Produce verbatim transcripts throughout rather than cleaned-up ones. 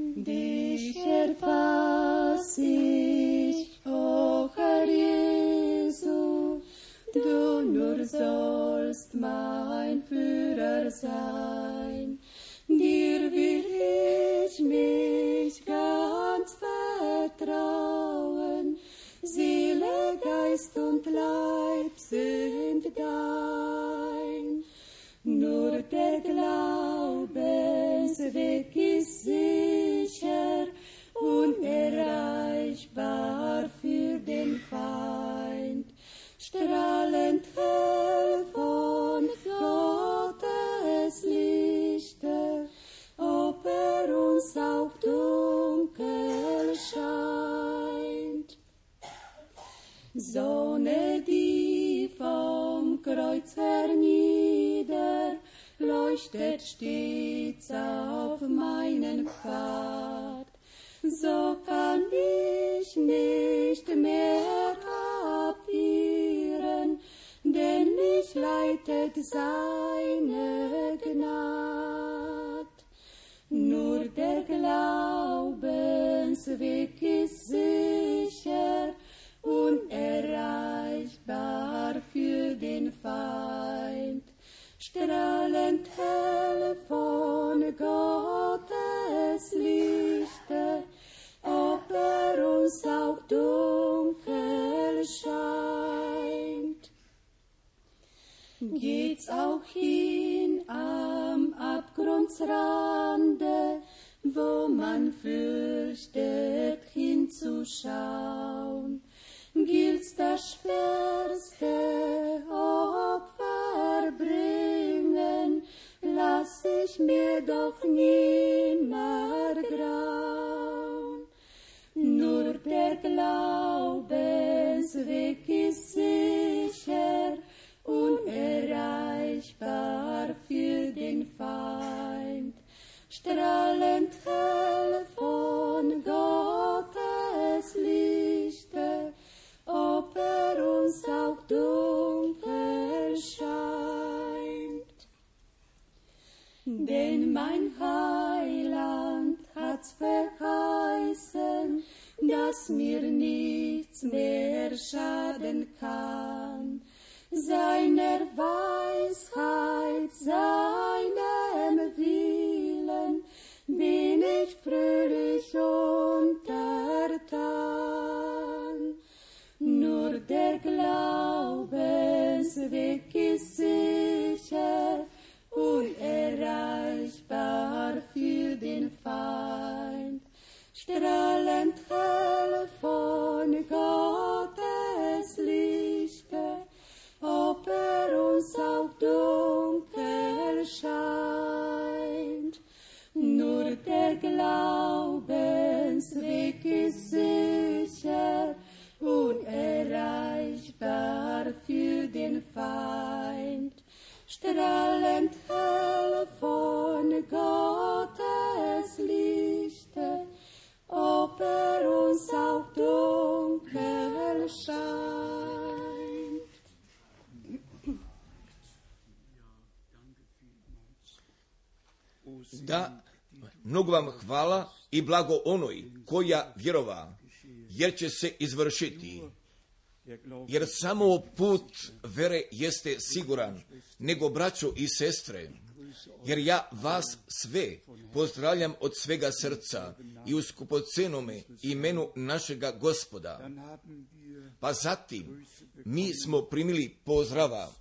Dich erfass ich, o Herr Jesu, du nur sollst mein Führer sein. Dir will ich mich ganz vertrauen, Seele, Geist und Leib sind dein. Nur der Glaubensweg ist sicher, unerreichbar für den Feind. Strahlend hell von Gottes Lichte, ob er uns auch dunkel scheint. Sonne, die vom Kreuz hernieder, leuchtet stets auf meinen Pfad. So kann ich nicht mehr abirren, denn mich leitet seine Gnad. Nur der Glaubensweg ist sicher, unerreichbar für den Feind. Strahlend hell von Gottes Lichte, ob er uns auch dunkel scheint. Geht's auch hin am Abgrundsrande, wo man fürchtet hinzuschauen, gilt's das schwerste Opfer bringen, lass ich mir doch nimmer grauen. Nur der Glaubensweg ist sicher, unerreichbar für den Feind. Strahlend hell von Gottes Lichte, ob er uns auch dunkel scheint. Denn mein Heiland hat's verheißen, dass mir nichts mehr schaden kann. Seiner Weisheit, seinem Willen bin ich fröhlich untertan. Nur der Glaubensweg ist sicher, unerreichbar für den Feind. Strahlend hell von Gottes Lichte, ob er uns auch dunkel scheint. Nur der Glaubensweg ist sicher, unerreichbar für den Feind. Strahlend hell von Gottes Lichte, ob er uns auch dunkel scheint. Da, mnogo vam hvala i blago onoj koja vjerova, jer će se izvršiti. Jer samo put vere jeste siguran, nego braćo i sestre, jer ja vas sve pozdravljam od svega srca i u skupocenome imenu našega Gospoda. Pa zatim mi smo primili pozdrava,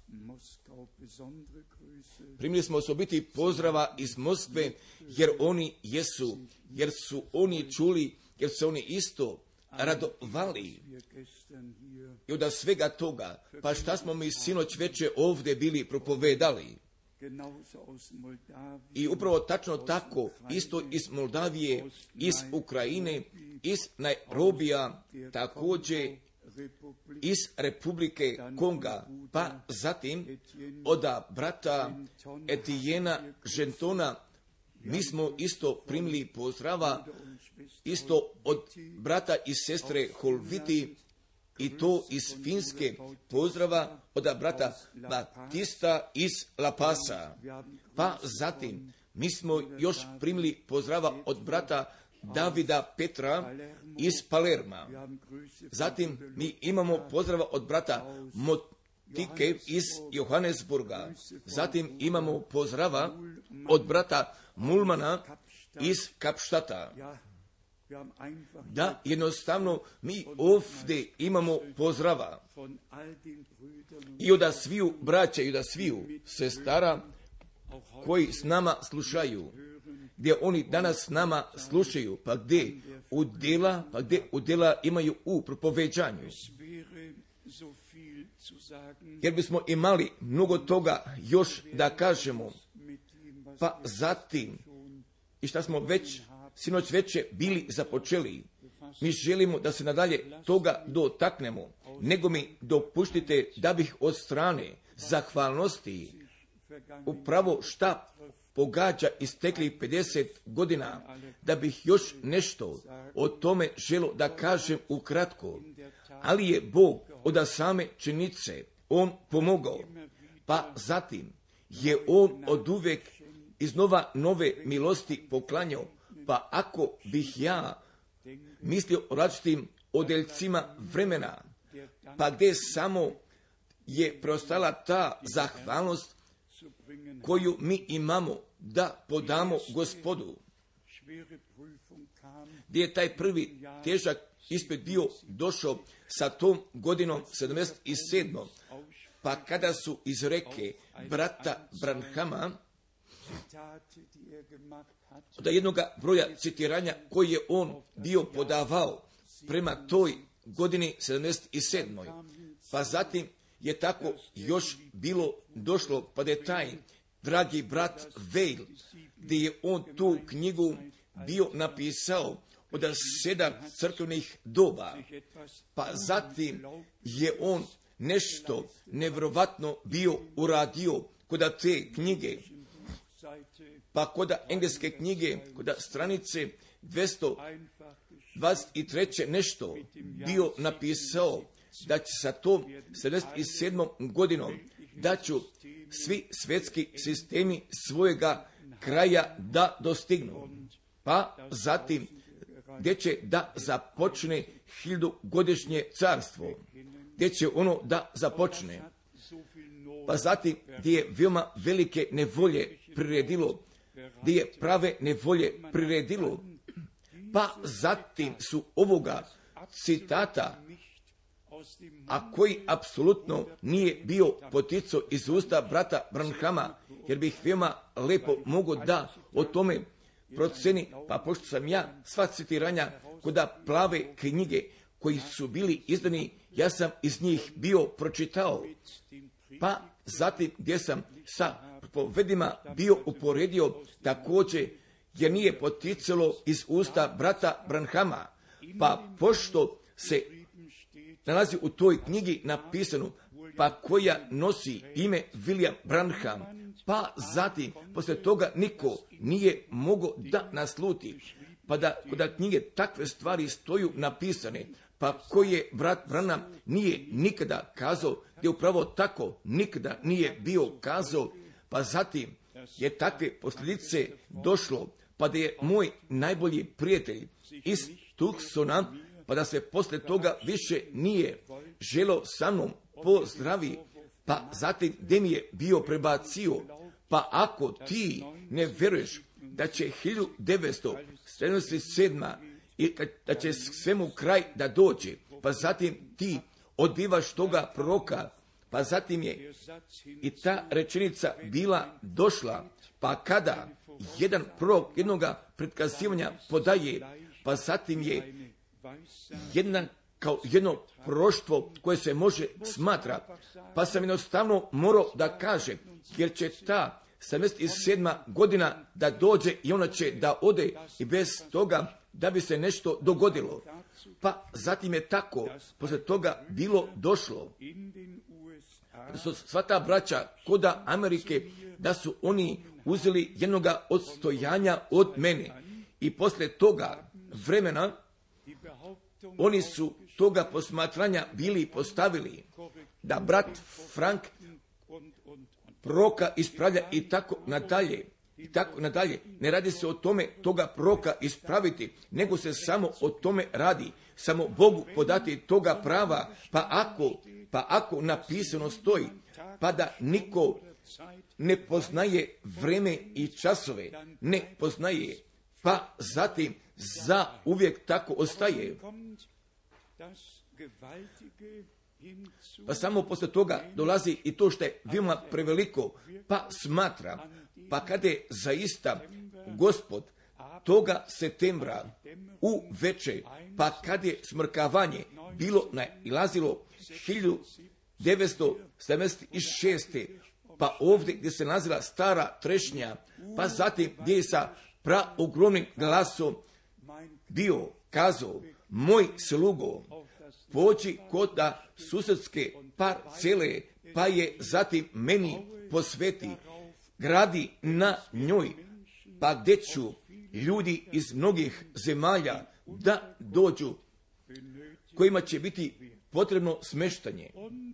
primili smo osobiti pozdrava iz Moskve, jer oni jesu, jer su oni čuli, jer su oni isto radovali. I od svega toga, pa šta smo mi sinoć veče ovdje bili propovedali. I upravo tačno tako, isto iz Moldavije, iz Ukrajine, iz Nairobija, također iz Republike Konga, pa zatim od brata Etijena Žentona, mi smo isto primili pozdrava, isto od brata i sestre Holviti, i to iz Finske, pozdrava od brata Batista iz La Pasa. Pa zatim mi smo još primili pozdrava od brata Davida Petra iz Palerma. Zatim mi imamo pozdrava od brata Motike iz Johannesburga. Zatim imamo pozdrava od brata Mulmana iz Kapštata. Da, jednostavno mi ovdje imamo pozdrava i od sviju braća i od sviju sestara koji s nama slušaju, gdje oni danas s nama slušaju, pa gdje udjela, pa gdje udjela imaju u propoveđanju. Jer bismo imali mnogo toga još da kažemo, pa zatim, i šta smo već sinoć veče bili započeli, mi želimo da se nadalje toga dotaknemo, nego mi dopuštite da bih od strane zahvalnosti upravo šta pogađa isteklih pedeset godina, da bih još nešto o tome želo da kažem ukratko, ali je Bog od same činjenice On pomogao, pa zatim je On od uvek iznova nove milosti poklanjao, pa ako bih ja mislio o različitim odeljcima vremena, pa gdje samo je preostala ta zahvalnost koju mi imamo da podamo Gospodu, gdje je taj prvi težak ispit bio došao sa tom godinom sedamdeset sedam. Pa kada su iz reke brata Branhama od jednoga broja citiranja koji je on bio podavao prema toj godini sedamdeset sedam. Pa zatim je tako još bilo došlo, pa da je taj dragi brat Weil, gdje je on tu knjigu bio napisao od sedam crkvenih doba, pa zatim je on nešto nevjerovatno bio uradio kod te knjige, pa kod engleske knjige, kod stranice dvjesto dvadeset tri nešto bio napisao da će sa tom sedamdeset sedmom godinom da ću svi svjetski sistemi svojega kraja da dostignu. Pa zatim gdje će da započne hiljadugodišnje carstvo, gdje će ono da započne. Pa zatim gdje je veoma velike nevolje priredilo, gdje je prave nevolje priredilo, pa zatim su ovoga citata, a koji apsolutno nije bio poticao iz usta brata Branhama, jer bih veoma lepo mogao da o tome proceni, pa pošto sam ja sva citiranja kod plave knjige koji su bili izdani, ja sam iz njih bio pročitao, pa zatim gdje sam sa povedima bio uporedio također, jer nije poticalo iz usta brata Branhama, pa pošto se nalazi u toj knjigi napisano, pa koja nosi ime William Branham, pa zatim poslije toga niko nije mogao da nasluti, pa da kod knjige takve stvari stoju napisane, pa koje brat Branham nije nikada kazao, gdje upravo tako nikada nije bio kazao, pa zatim je takve posljedice došlo, pa da je moj najbolji prijatelj iz Tucsona, pa da se poslije toga više nije želo sa mnom pozdravi, pa zatim gdje mi je bio prebacio, pa ako ti ne vjeruješ da će hiljadu devetsto sedamdeset sedma i da će svemu kraj da dođe, pa zatim ti odbivaš toga proroka, pa zatim je i ta rečenica bila došla, pa kada jedan prorok jednoga predkazivanja podaje, pa zatim je jedna kao jedno proroštvo koje se može smatra, pa sam jednostavno morao da kažem, jer će ta sedamdeset sedma godina da dođe i ona će da ode i bez toga da bi se nešto dogodilo. Pa zatim je tako, posle toga bilo došlo, da su sva ta braća koda Amerike, da su oni uzeli jednoga odstojanja od mene i posle toga vremena oni su toga posmatranja bili postavili da brat Frank proroka ispravlja i tako nadalje. i tako nadalje. Ne radi se o tome toga proroka ispraviti, nego se samo o tome radi. Samo Bogu podati toga prava, pa ako, pa ako napisano stoji, pa da niko ne poznaje vreme i časove, ne poznaje, pa zatim za uvijek tako ostaje. Pa samo posle toga dolazi i to što je veoma preveliko, pa smatra, pa kada je zaista Gospod toga septembra u veče, pa kad je smrkavanje bilo nailazilo hiljadu devetsto sedamdeset šeste. pa ovdje gdje se nazila stara trešnja, pa zatim gdje je sa praogromnim glasom bio kazao, moj slugo, pođi kod da susedske parcele, pa je zatim meni posveti, gradi na njoj, pa gdje ću ljudi iz mnogih zemalja da dođu, kojima će biti potrebno smeštanje.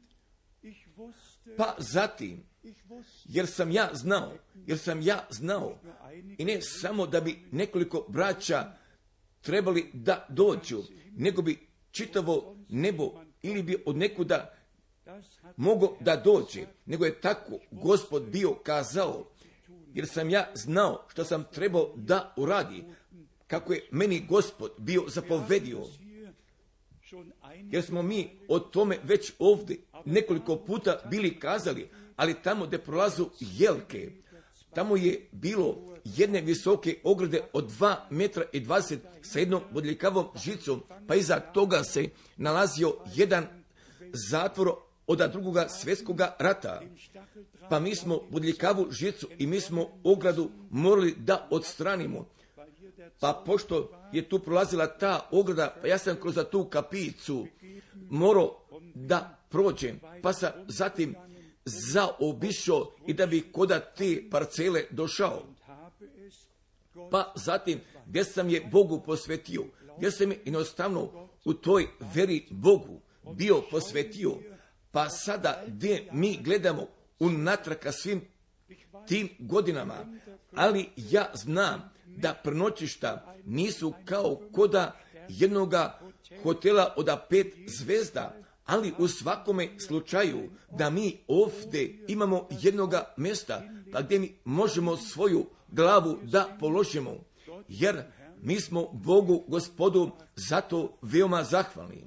Pa zatim, jer sam ja znao, jer sam ja znao, i ne samo da bi nekoliko braća trebali da dođu, nego bi čitavo nebo ili bi od nekuda mogo da dođe, nego je tako Gospod bio kazao, jer sam ja znao što sam trebao da uradi, kako je meni Gospod bio zapovedio. Jer smo mi o tome već ovdje nekoliko puta bili kazali, ali tamo gdje prolazu jelke, tamo je bilo jedne visoke ograde od dva metra i dvadeset sa jednom bodljikavom žicom, pa iza toga se nalazio jedan zatvor od drugoga svjetskoga rata. Pa mi smo bodljikavu žicu i mi smo ogradu morali da odstranimo. Pa pošto je tu prolazila ta ograda, pa ja sam kroz tu kapicu morao da prođem, pa sam zatim zaobišao i da bi koda te parcele došao. Pa zatim, gdje sam je Bogu posvetio, gdje sam je jednostavno u toj veri Bogu bio posvetio, pa sada gdje mi gledamo unatrag ka svim tim godinama, ali ja znam da prenoćišta nisu kao koda jednoga hotela od pet zvezda, ali u svakome slučaju da mi ovdje imamo jednoga mjesta pa gdje mi možemo svoju glavu da položimo, jer mi smo Bogu Gospodu zato veoma zahvalni.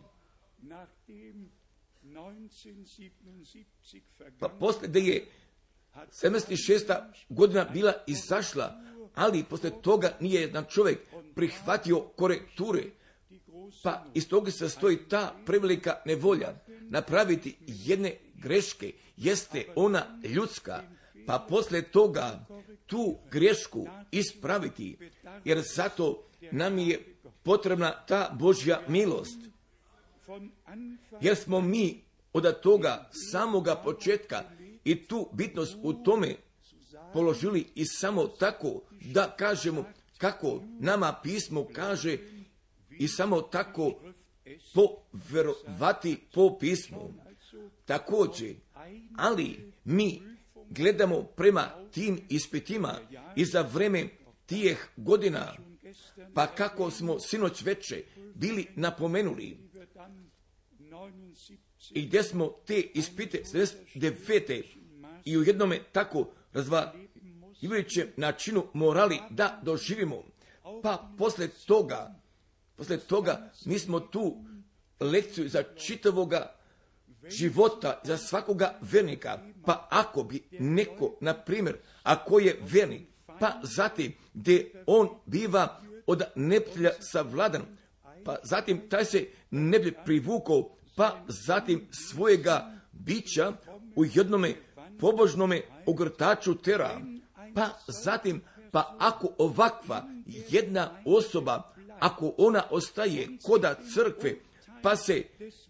Pa poslije da je sedamdeset šesta godina bila izašla, ali poslije toga nije jedan čovjek prihvatio korekture, pa iz toga se stoji ta prevelika nevolja. Napraviti jedne greške jeste ona ljudska, pa poslije toga tu grešku ispraviti, jer zato nam je potrebna ta Božja milost. Jer smo mi od toga samoga početka i tu bitnost u tome položili i samo tako da kažemo kako nama pismo kaže i samo tako poverovati po pismu. Također, ali mi gledamo prema tim ispitima i za vreme tijeh godina, pa kako smo sinoć veče bili napomenuli i gdje smo te ispite sedamdeset devete i u jednome tako razvaljujućem načinu morali da doživimo. Pa posle toga, posle toga mi smo tu lekciju za čitavoga života, za svakoga vernika. Pa ako bi neko, na primjer, ako je vernik, pa zatim gdje on biva od neprijatelja savladan, pa zatim taj se ne bi privukao, pa zatim svojega bića u jednome pobožnome ogrtaču tera, pa zatim, pa ako ovakva jedna osoba, ako ona ostaje koda crkve, pa se,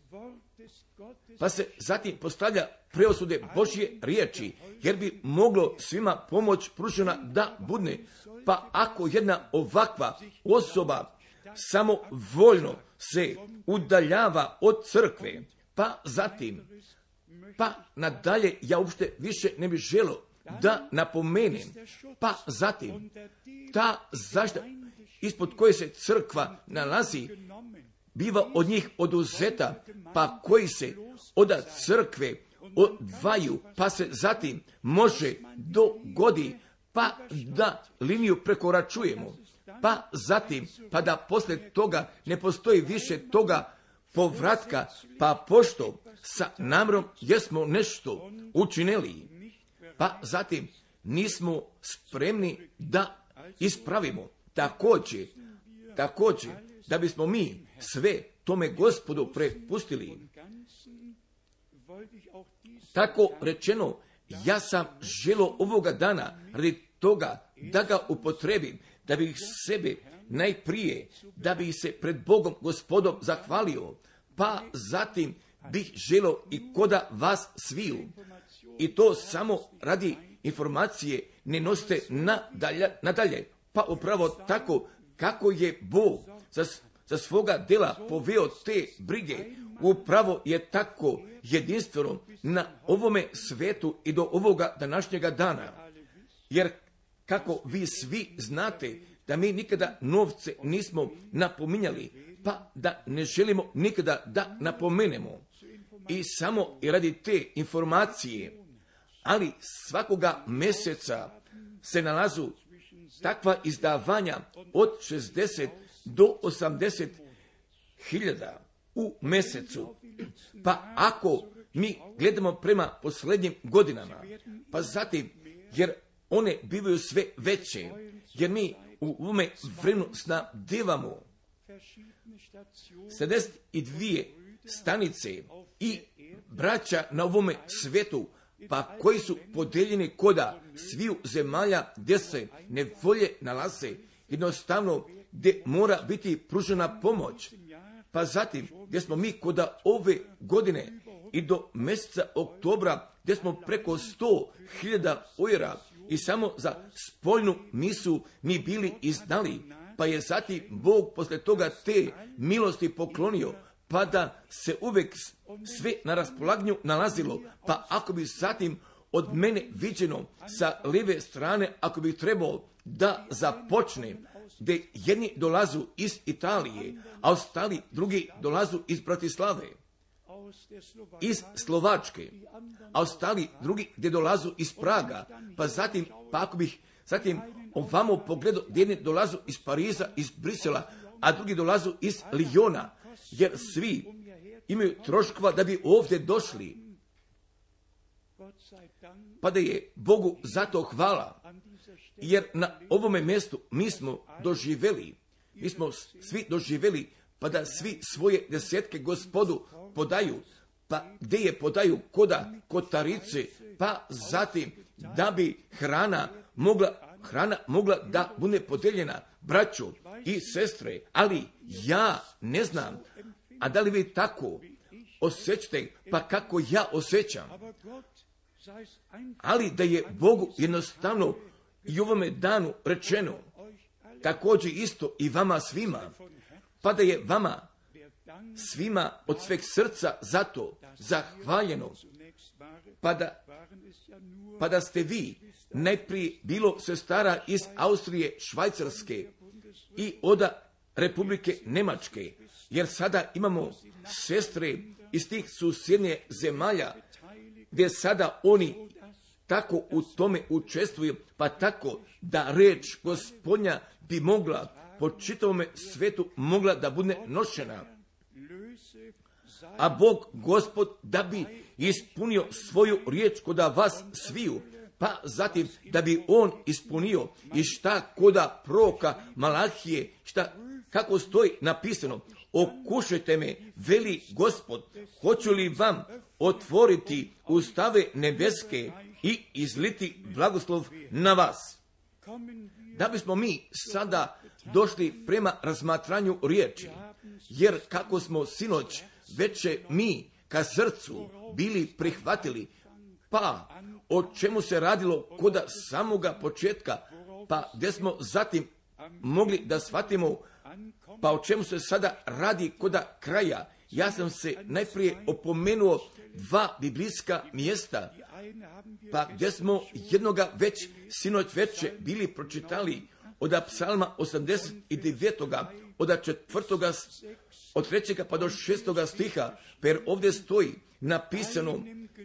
pa se zatim postavlja preosude Božje riječi, jer bi moglo svima pomoć pružena da budne, pa ako jedna ovakva osoba samo voljno se udaljava od crkve, pa zatim, pa nadalje ja uopšte više ne bih želio da napomenem, pa zatim ta zaštita ispod koje se crkva nalazi biva od njih oduzeta, pa koji se od crkve odvaju, pa se zatim može dogodi pa da liniju prekoračujemo, pa zatim, pa da poslije toga ne postoji više toga povratka, pa pošto sa namrom jesmo nešto učinili, pa zatim nismo spremni da ispravimo. Također, također, da bismo mi sve tome Gospodu prepustili. Tako rečeno, ja sam želio ovoga dana radi toga da ga upotrebim, da bih sebe najprije, da bih se pred Bogom Gospodom zahvalio, pa zatim bih želio i koda vas sviju. I to samo radi informacije, ne nosite nadalje, nadalje. Pa upravo tako kako je Bog za, za svoga dela poveo te brige, upravo je tako jedinstveno na ovome svetu i do ovoga današnjega dana. Jer kako vi svi znate da mi nikada novce nismo napominjali, pa da ne želimo nikada da napomenemo. I samo i radi te informacije, ali svakoga mjeseca se nalazu takva izdavanja od šezdeset do osamdeset hiljada u mjesecu. Pa ako mi gledamo prema posljednjim godinama, pa zatim, jer one bivaju sve veće, jer mi u ovome vremenu snabdevamo sedamdeset dvije stanice i braća na ovome svetu, pa koji su podeljeni koda sviju zemalja gdje se nevolje nalaze, jednostavno gdje mora biti pružena pomoć. Pa zatim gdje smo mi koda ove godine i do mjeseca oktobra gdje smo preko sto hiljada eura i samo za spoljnu misu mi bili izdali, pa je zatim Bog poslije toga te milosti poklonio, pa da se uvijek sve na raspolaganju nalazilo, pa ako bi zatim od mene viđeno sa lijeve strane, ako bi trebao da započnem, gdje jedni dolazu iz Italije, a ostali drugi dolazu iz Bratislave, iz Slovačke, a ostali drugi gdje dolazu iz Praga, pa zatim, pa ako bih zatim ovamo pogledao gdje jedni dolazu iz Pariza, iz Brisela, a drugi dolazu iz Lijona, jer svi imaju troškova da bi ovdje došli. Pa da je Bogu zato hvala, jer na ovome mjestu mi smo doživjeli, mi smo svi doživjeli, pa da svi svoje desetke Gospodu podaju, pa gdje je podaju koda kotarice, pa zatim da bi hrana mogla, hrana mogla da bude podeljena braću i sestre, ali ja ne znam, a da li vi tako osjećate, pa kako ja osjećam, ali da je Bogu jednostavno i ovome danu rečeno, također isto i vama svima, pa da je vama svima od sveg srca zato zahvaljeno, pa da, pa da ste vi najprije bilo sestara iz Austrije, Švajcarske i od Republike Njemačke, jer sada imamo sestre iz tih susjednih zemalja, gdje sada oni tako u tome učestvuju, pa tako da reč Gospodnja bi mogla po čitavome svetu mogla da bude nošena. A Bog Gospod da bi ispunio svoju riječ koda vas sviju, pa zatim da bi on ispunio i šta koda proroka Malahije, šta kako stoji napisano, okušajte me, veli Gospod, hoću li vam otvoriti ustave nebeske i izliti blagoslov na vas. Da bismo mi sada došli prema razmatranju riječi, jer kako smo sinoć veće mi ka srcu bili prihvatili, pa o čemu se radilo koda samoga početka, pa gdje smo zatim mogli da shvatimo, pa o čemu se sada radi koda kraja. Ja sam se najprije opomenuo dva biblijska mjesta, pa gdje smo jednoga već sinoć veče bili pročitali od psalma osamdeset devet. od četvrtoga, od trećega pa do šestoga stiha, jer ovdje stoji napisano: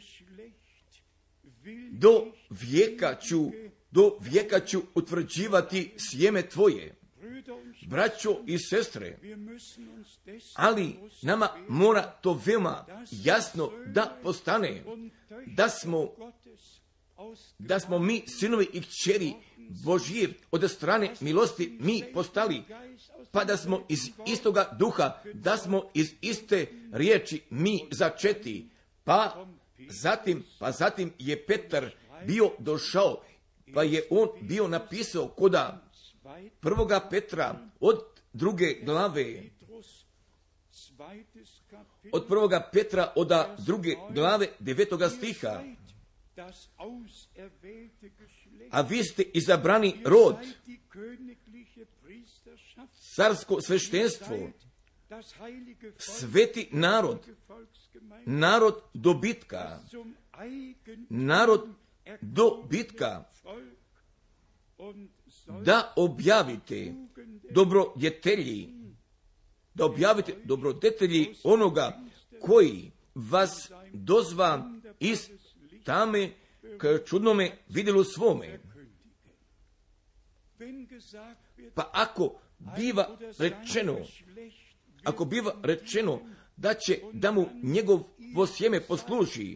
do vijeka ću, do vijeka ću utvrđivati sjeme tvoje. Braćo i sestre, ali nama mora to veoma jasno da postane, da smo, da smo mi sinovi i kćeri Božji od strane milosti mi postali, pa da smo iz istoga duha, da smo iz iste riječi mi začeti, pa zatim, pa zatim je Petar bio došao, pa je on bio napisao koda prvoga Petra od druge glave, od prvoga Petra od druge glave devetoga stiha. A vi ste izabrani rod, carsko sveštenstvo, sveti narod, narod dobitka, narod dobitka, da objavite dobrodjetelji, da objavite dobrodjetelji onoga koji vas dozva iz tame k čudnome vidjelu svome. Pa ako biva rečeno, ako biva rečeno da će da mu njegovo sjeme posluži,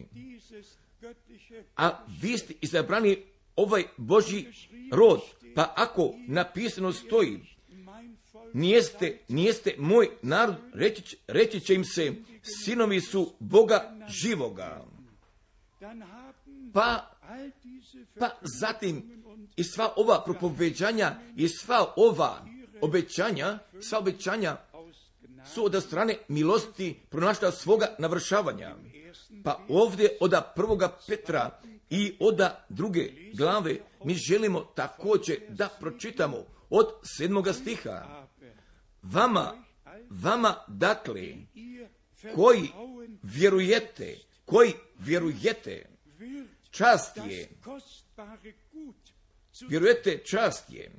a vi ste izabrani ovaj Božji rod, pa ako napisano stoji, nijeste, nijeste moj narod, reći, reći će im se, sinovi su Boga živoga. Pa, pa zatim i sva ova propoveđanja i sva ova obećanja, sva obećanja su od strane milosti pronašla svoga navršavanja. Pa ovdje od prvoga Petra i od druge glave mi želimo također da pročitamo od sedmoga stiha. Vama, vama dakle, koji vjerujete, koji vjerujete, čast je, vjerujete, čast je.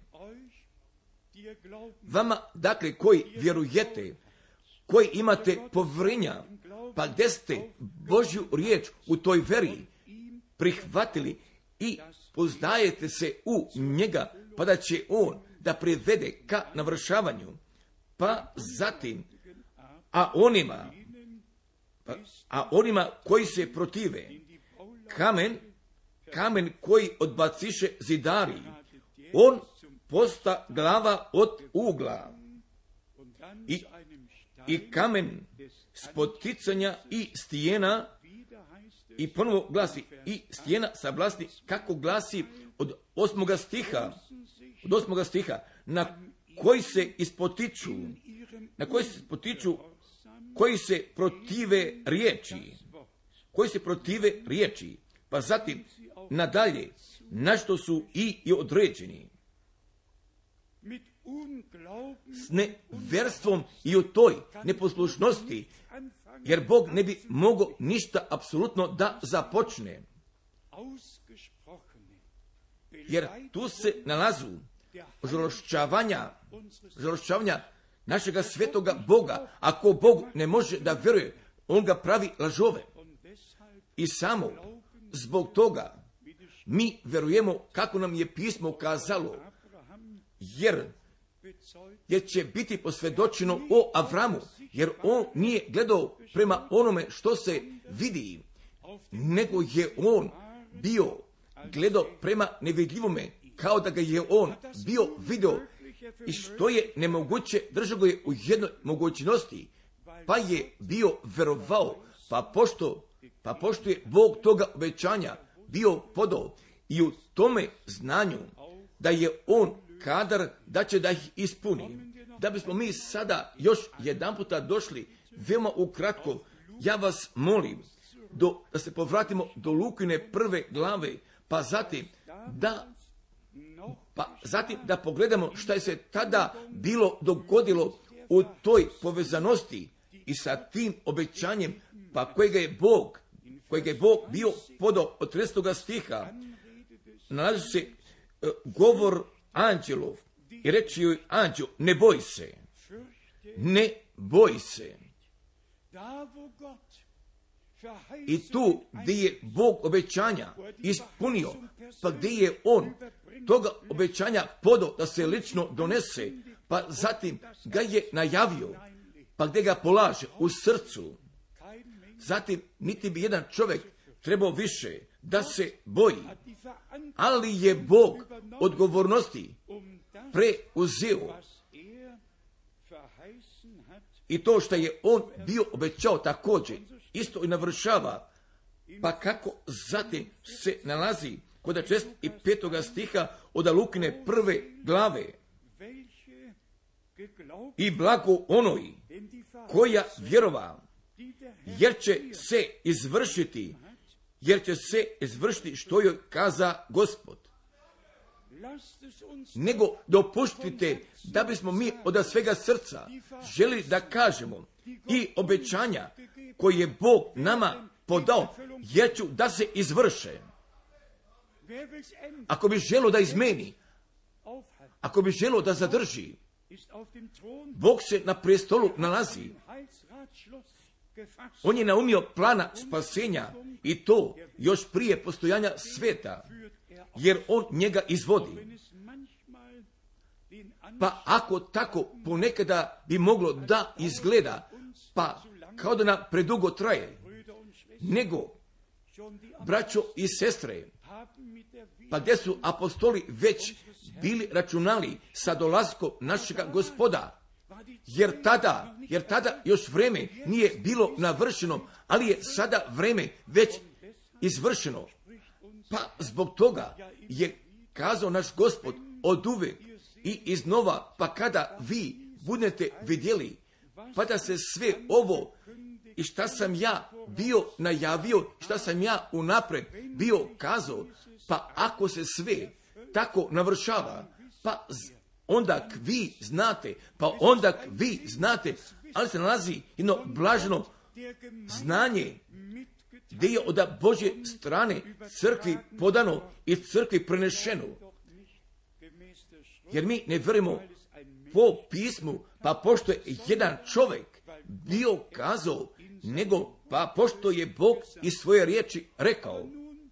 Vama, dakle, koji vjerujete, koji imate povjerenja, pa gdje ste Božju riječ u toj veri prihvatili i poznajete se u njega, pa da će on da privede ka navršavanju. Pa zatim, a onima, pa, a onima koji se protive, kamen, kamen koji odbaciše zidari, on posta glava od ugla i, i kamen spoticanja i stijena, i ponovo glasi i stijena sa vlasti, kako glasi od osmoga stiha, od osmoga stiha, na koji se ispotiču, na koji se ispotiču, koji se protive riječi, koji se protive riječi, pa zatim nadalje, na što su i, i određeni. S neverstvom i u toj neposlušnosti, jer Bog ne bi mogao ništa apsolutno da započne. Jer tu se nalazu žalošćavanja, žalošćavanja našega svetoga Boga. Ako Bog ne može da vjeruje, on ga pravi lažove. I samo zbog toga mi vjerujemo kako nam je pismo kazalo, jer, jer će biti posvjedočeno o Avramu, jer on nije gledao prema onome što se vidi, nego je on bio gledao prema nevidljivome, kao da ga je on bio video, i što je nemoguće, držao ga je u jednoj mogućnosti, pa je bio verovao, pa pošto, pa pošto je Bog toga obećanja bio podao, i u tome znanju da je on kadar da će da ih ispuni. Da bismo mi sada još jedan puta došli veoma ukratko, ja vas molim do, da se povratimo do Lukine prve glave, pa zatim da pa zatim da pogledamo šta je se tada bilo dogodilo u toj povezanosti i sa tim obećanjem, pa kojega je Bog kojeg je Bog bio podao od tridesetog stiha, nalazi se uh, govor anđelov i reći joj anđel, ne boj se, ne boj se. I tu gdje je Bog obećanja ispunio, pa gdje je on toga obećanja podao da se lično donese, pa zatim ga je najavio, pa gdje ga polaže u srcu, zatim niti bi jedan čovjek trebao više da se boji, ali je Bog odgovornosti preuzeo i to što je on bio obećao također isto i navršava. Pa kako zatim se nalazi kod četrdeset petog stiha od Lukine prve glave, i blago onoj koja vjerova, jer će se izvršiti, jer će se izvršiti što joj kaza Gospod. Nego dopustite da bismo mi od svega srca želi da kažemo i obećanja koje je Bog nama podao, jer ću da se izvrše. Ako bi želo da izmeni, ako bi želo da zadrži, Bog se na prestolu nalazi. On je naumio plana spasenja i to još prije postojanja sveta, jer on njega izvodi. Pa ako tako ponekada bi moglo da izgleda, pa kao da nam predugo traje, nego, braćo i sestre, pa gdje su apostoli već bili računali sa dolaskom našega Gospoda, jer tada, jer tada još vreme nije bilo navršeno, ali je sada vreme već izvršeno. Pa zbog toga je kazao naš Gospod oduvek i iznova, pa kada vi budete vidjeli, pa da se sve ovo i šta sam ja bio najavio, šta sam ja unapred bio kazao, pa ako se sve tako navršava, pa onda vi znate, pa onda vi znate, ali se nalazi jedno blaženo znanje gdje je od Božje strane crkvi podano i crkvi prenešeno. Jer mi ne vjerujemo po pismu, pa pošto je jedan čovjek bio kazao, nego pa pošto je Bog iz svoje riječi rekao.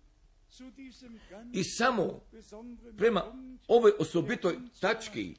I samo prema ovoj osobitoj tački,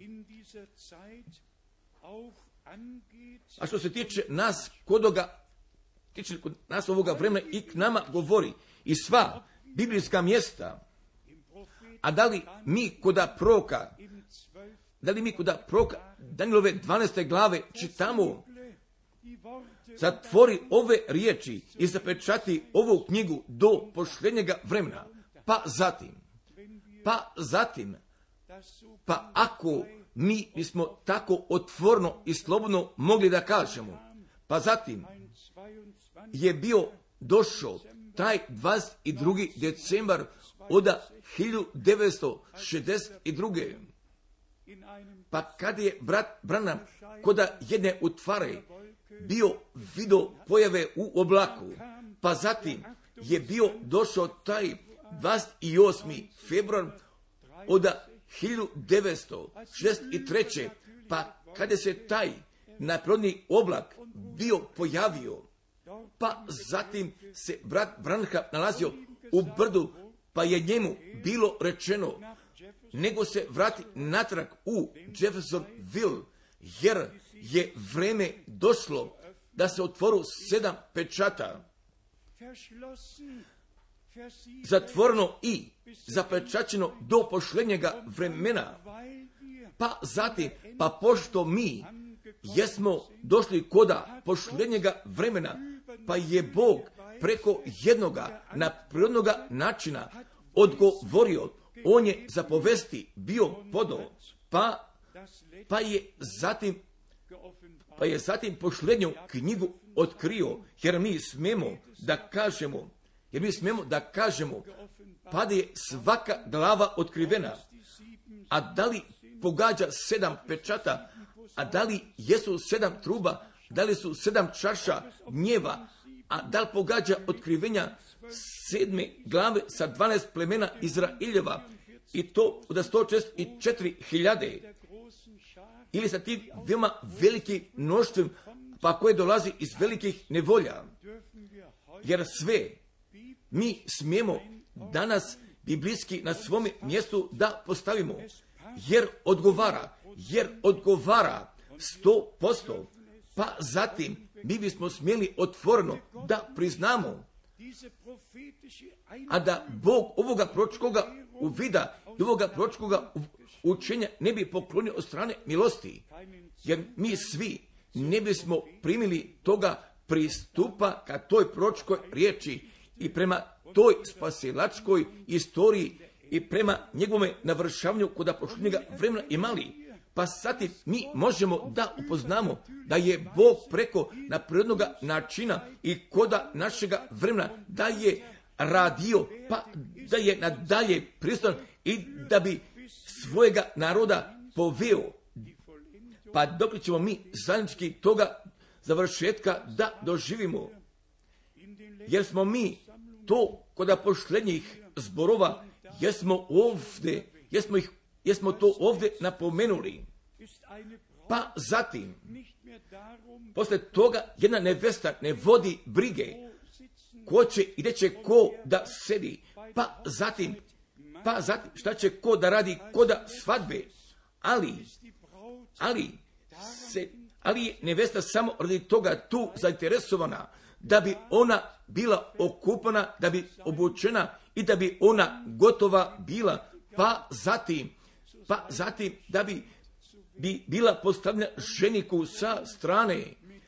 a što se tiče nas, kodoga, tiče kod nas ovoga vremena i k nama govori i sva biblijska mjesta, a da li mi koda proroka, da li mi koda proroka Danielove dvanaeste glave čitamo, zatvori ove riječi i zapečati ovu knjigu do posljednjega vremena, pa zatim, pa zatim, pa ako mi bismo tako otvorno i slobodno mogli da kažemo, pa zatim je bio došao taj dvadeset drugi decembar od hiljadu devetsto šezdeset druge Pa kad je brat Branham koda jedne utvare bio vidio pojave u oblaku, pa zatim je bio došao taj dvadeset osmi februar od hiljadu devetsto šezdeset treće pa kada se taj naprodni oblak bio pojavio, pa zatim se brat Branham nalazio u brdu, pa je njemu bilo rečeno nego se vrati natrag u Jeffersonville, jer je vreme došlo da se otvoru sedam pečata, zatvoreno i zapečačeno do posljednjega vremena. Pa zatim, pa pošto mi jesmo došli koda posljednjega vremena, pa je Bog preko jednoga naprirodnoga načina odgovorio, on je zapovesti bio podao, pa, pa je zatim pa je zatim posljednju knjigu otkrio, jer mi smemo da kažemo, jer mi smemo da kažemo, pa da je svaka glava otkrivena, a da li pogađa sedam pečata, a da li jesu sedam truba, da li su sedam čaša gnjeva, A da li pogađa otkrivenja sedme glave sa dvanaest plemena Izraeljeva i to da sto četrdeset četiri hiljade ili sa tim veoma velikim mnoštvom pa koje dolazi iz velikih nevolja. Jer sve mi smijemo danas biblijski na svome mjestu da postavimo. Jer odgovara, jer odgovara sto posto. Pa zatim mi bismo smjeli otvoreno da priznamo, a da Bog ovoga proročkoga uvida i ovoga proročkoga učenja ne bi poklonio od strane milosti. Jer mi svi ne bismo primili toga pristupa ka toj proročkoj riječi i prema toj spasilačkoj istoriji i prema njegovome navršavanju kod posljednjega vremena imali. Pa sad mi možemo da upoznamo da je Bog preko na prirodnog načina i koda našega vremena da je radio, pa da je nadalje pristojan i da bi svojega naroda poveo. Pa dok ćemo mi zajednički toga završetka da doživimo. Jer smo mi to kod posljednjih zborova, jesmo ovdje, jesmo, ih, jesmo to ovdje napomenuli. Pa zatim, posle toga jedna nevesta ne vodi brige ko će i gdje će ko da sedi. Pa zatim, pa zatim šta će ko da radi koda svadbe. Ali, ali, se, ali je nevesta samo radi toga tu zainteresovana da bi ona bila okupana, da bi obučena i da bi ona gotova bila. Pa zatim, pa zatim da bi, bi bila postavljena ženiku sa strane,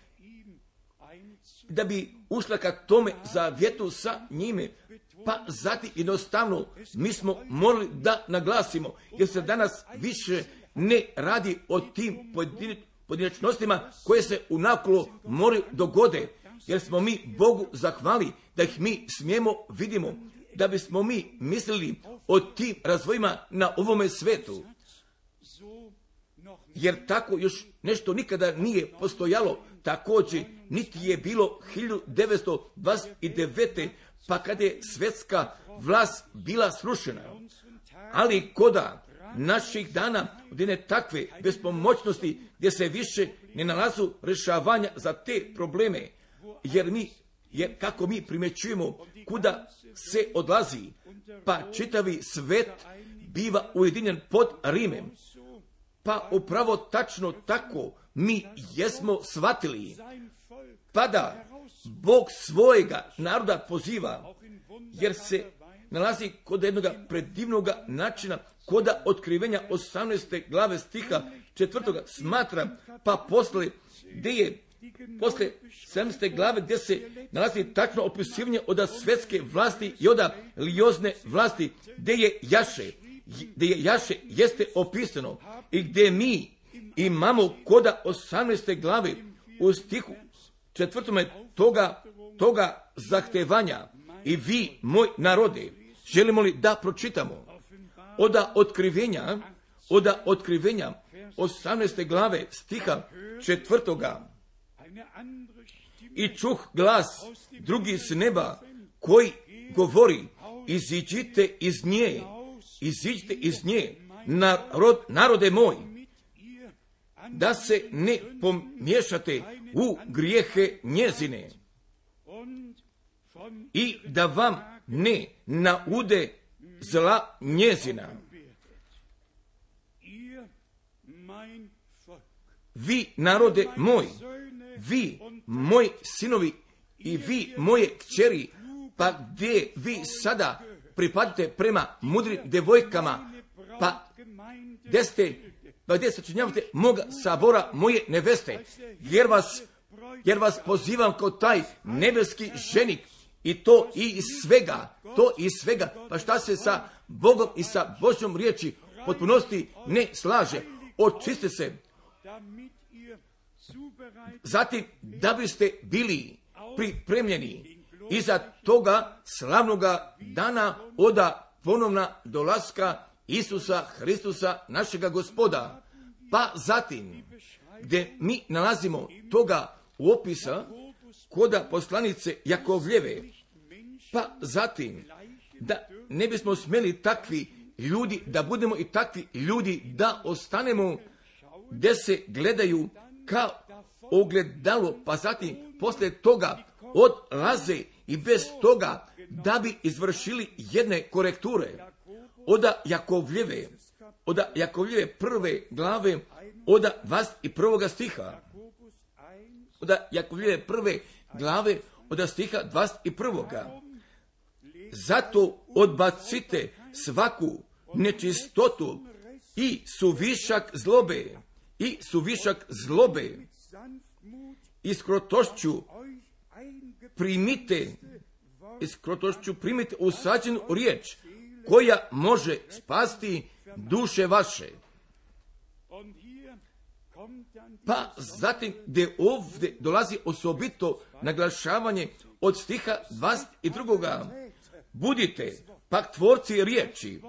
da bi ušla ka tome zavjetu sa njime. Pa zatim jednostavno mi smo morali da naglasimo, jer se danas više ne radi o tim pojedinačnostima koje se unakolo moraju dogode, jer smo mi Bogu zahvali da ih mi smijemo vidimo, da bismo mi mislili o tim razvojima na ovome svetu. Jer tako još nešto nikada nije postojalo, također niti je bilo hiljadu devetsto dvadeset devete. pa kad je svjetska vlast bila srušena. Ali koda naših dana od jedne takve bespomoćnosti gdje se više ne nalazu rješavanja za te probleme, jer mi, jer kako mi primjećujemo kuda se odlazi, pa čitavi svet biva ujedinjen pod Rimem. Pa upravo tačno tako mi jesmo shvatili, pa da Bog svojega naroda poziva, jer se nalazi kod jednog predivnog načina, kod otkrivenja osamnaeste glave stiha četvrtoga smatra, pa posle gdje je posle sedamnaeste glave gdje se nalazi tačno opisivanje od svjetske vlasti i od religiozne vlasti, gdje je Jaše, gdje je Jaše jeste opisano i gdje mi imamo koda osamnaeste glave u stihu četvrtome toga, toga zahtevanja. I vi, moj narode, želimo li da pročitamo od otkrivenja, od otkrivenja osamnaeste glave stiha četvrtoga. I čuh glas drugi s neba koji govori, iziđite iz nje, iziđite iz nje, narod, narode moj, da se ne pomiješate u grijehe njezine i da vam ne naude zla njezina. Vi, narode moj, vi, moji sinovi i vi, moje kćeri, pa gdje vi sada pripadate prema mudrim devojkama, pa gdje ste, pa gdje sačinjavate moga sabora, moje neveste, jer vas, jer vas pozivam kao taj nebeski ženik, i to i iz svega, to i iz svega, pa šta se sa Bogom i sa Božjom riječi potpunosti ne slaže, očiste se. Zatim, da biste bili pripremljeni iza toga slavnoga dana oda ponovna dolaska Isusa Hristusa, našega Gospoda. Pa zatim, gdje mi nalazimo toga u opisa, koda poslanice Jakovljeve, pa zatim da ne bismo smjeli takvi ljudi, da budemo i takvi ljudi, da ostanemo gdje se gledaju kao ogledalo, pa zatim poslije toga odlaze i bez toga da bi izvršili jedne korekture. Oda Jakovljeve, oda Jakovljeve prve glave, oda dvadeset prvoga stiha. Oda Jakovljeve prve glave, oda stiha dvadeset prvoga. Zato odbacite svaku nečistotu i suvišak zlobe, i suvišak zlobe, i s krotošću primite, i s krotošću primite usađenu riječ, koja može spasti duše vaše. Pa zatim gdje ovdje dolazi osobito naglašavanje od stiha dvadeset drugoga. Budite pak tvorci riječi,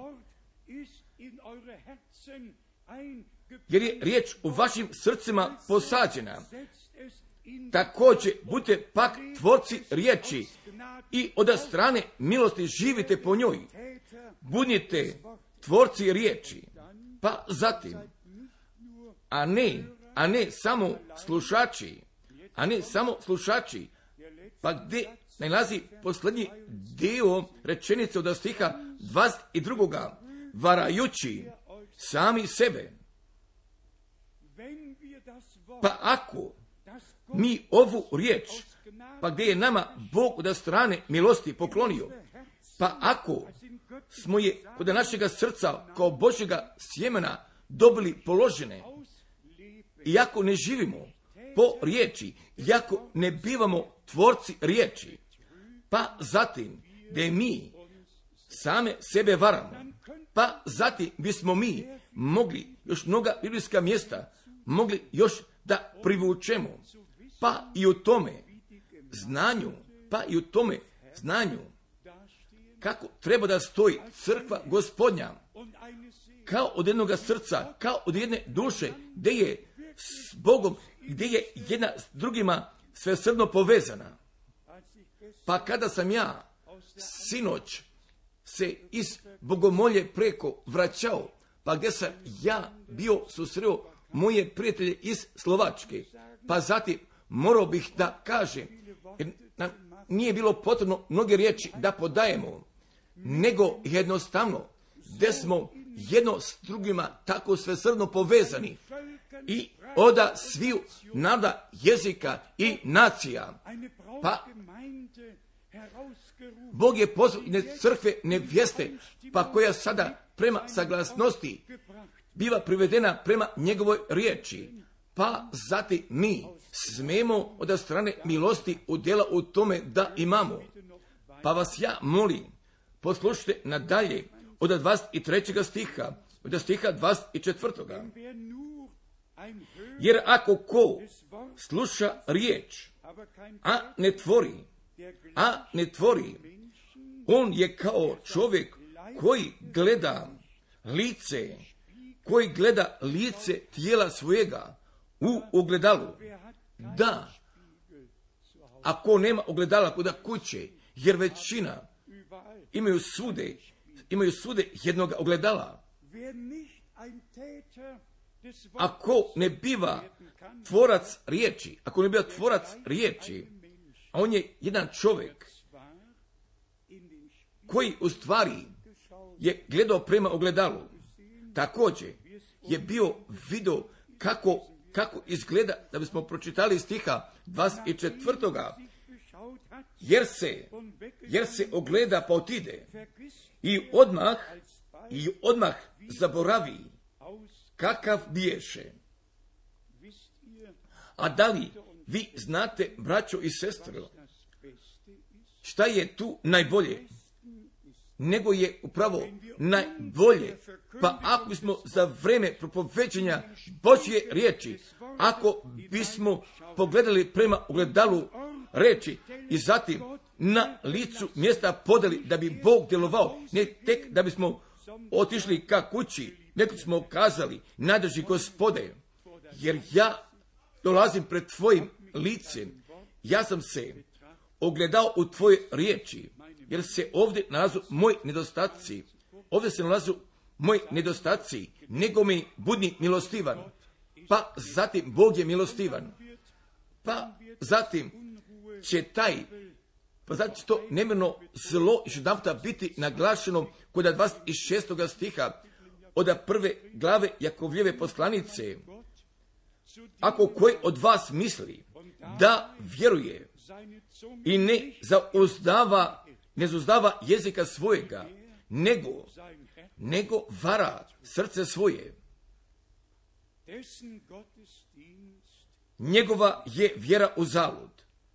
jer je riječ u vašim srcima posađena. Također budite pak tvorci riječi i od strane milosti živite po njoj. Budite tvorci riječi, pa zatim, a ne, a ne samo slušači, a ne samo slušači, pa gdje nalazi posljednji dio rečenice od stiha dvadeset drugoga. Varajući sami sebe. Pa ako mi ovu riječ, pa gdje je nama Bog od strane milosti poklonio, pa ako smo je od našega srca kao Božjega sjemena dobili položene, iako ne živimo po riječi, iako ne bivamo tvorci riječi, pa zatim da mi same sebe varamo, pa zatim bismo mi mogli još mnoga biblijska mjesta mogli još da privučemo, pa i u tome znanju, pa i u tome znanju kako treba da stoji crkva Gospodnja, kao od jednoga srca, kao od jedne duše, gdje je s Bogom, gdje je jedna s drugima svesrdno povezana. Pa kada sam ja sinoć se iz Bogomolje preko vraćao, pa gdje sam ja bio susreo moje prijatelje iz Slovačke, pa zatim morao bih da kažem, jer nam nije bilo potrebno mnoge riječi da podajemo, nego jednostavno gdje smo jedno s drugima tako svesrdno povezani i oda sviju nada jezika i nacija. Pa Bog je pozvao ne crkve nevjeste, pa koja sada prema saglasnosti biva privedena prema njegovoj riječi. Pa zatim mi smemo od strane milosti udjela u tome da imamo. Pa vas ja molim, poslušajte nadalje od dvadeset trećega stiha, od stiha dvadeset četvrtoga. Jer ako ko sluša riječ, a ne tvori, a ne tvori, on je kao čovjek koji gleda lice, koji gleda lice tijela svojega u ogledalu. Da, ako nema ogledala kod kuće, jer većina imaju svude, imaju svude jednog ogledala. Ako ne biva tvorac riječi, ako ne biva tvorac riječi, a on je jedan čovjek koji u stvari je gledao prema ogledalu. Također je bio video kako, kako izgleda, da bismo pročitali stiha dvadeset četvrtoga. Jer se, jer se ogleda pa otide i odmah, i odmah zaboravi kakav biješe. A da li vi znate, braćo i sestre, šta je tu najbolje? Nego je upravo najbolje. Pa ako bismo za vreme propoveđenja Božje riječi, ako bismo pogledali prema ogledalu reči i zatim na licu mjesta podali da bi Bog djelovao, ne tek da bismo otišli ka kući, nego smo kazali, najdrži Gospode, jer ja dolazim pred tvojim licem, ja sam se ogledao u tvoje riječi, jer se ovdje nalazu moji nedostaci, ovdje se nalazu moji nedostaci, nego mi budi milostivan. Pa zatim Bog je milostivan. Pa zatim će taj, pa zatim će to nemirno zlo još jedanputa biti naglašeno kod dvadeset šestog stiha od prve glave Jakovljeve poslanice. Ako koji od vas misli da vjeruje i ne zauzdava, ne zauzdava jezika svojega, nego, nego vara srce svoje, njegova je vjera uzalud.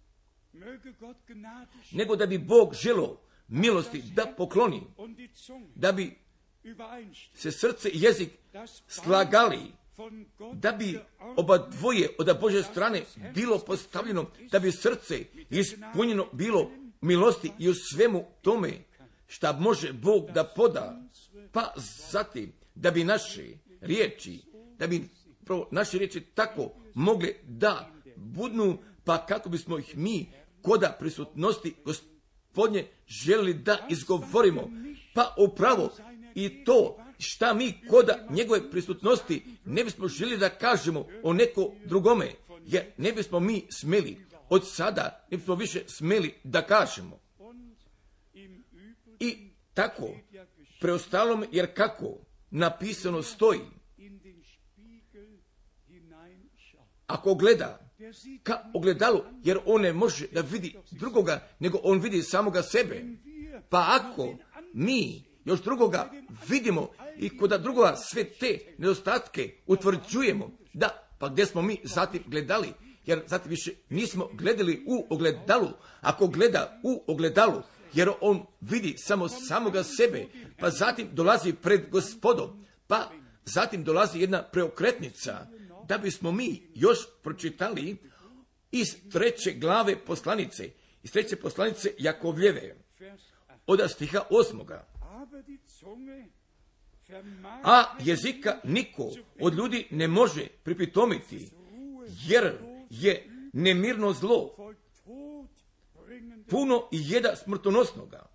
Nego da bi Bog želio milosti da pokloni, da bi se srce i jezik slagali, da bi oba dvoje od Božje strane bilo postavljeno, da bi srce ispunjeno bilo milosti i u svemu tome šta može Bog da poda, pa zatim da bi naše riječi, da bi naše riječi tako mogle da budnu, pa kako bismo ih mi koda prisutnosti Gospodnje želili da izgovorimo, pa upravo i to šta mi koda njegove prisutnosti ne bismo željeli da kažemo o neko drugome, jer ne bismo mi smeli od sada, ne bismo više smeli da kažemo. I tako preostalom, jer kako napisano stoji, ako gleda ka ogledalu, jer on ne može da vidi drugoga, nego on vidi samoga sebe. Pa ako mi još drugoga vidimo i kod drugoga sve te nedostatke utvrđujemo, da, pa gdje smo mi zatim gledali, jer zatim više nismo gledali u ogledalu. Ako gleda u ogledalu, jer on vidi samo samoga sebe, pa zatim dolazi pred Gospodom, pa zatim dolazi jedna preokretnica, da bismo mi još pročitali iz treće glave poslanice, iz treće poslanice Jakovljeve, od stiha osmoga. A jezika niko od ljudi ne može pripitomiti, jer je nemirno zlo, puno i jeda smrtonosnoga.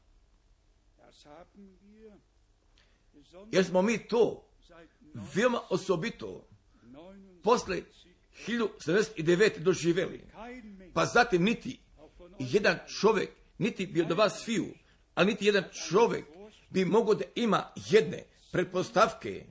Jer smo mi to veoma osobito posle hiljadu sedamdeset devet doživjeli. Pa zatim niti jedan čovjek, niti bi od vas sviju, a niti jedan čovjek bi mogao da ima jedne pretpostavke.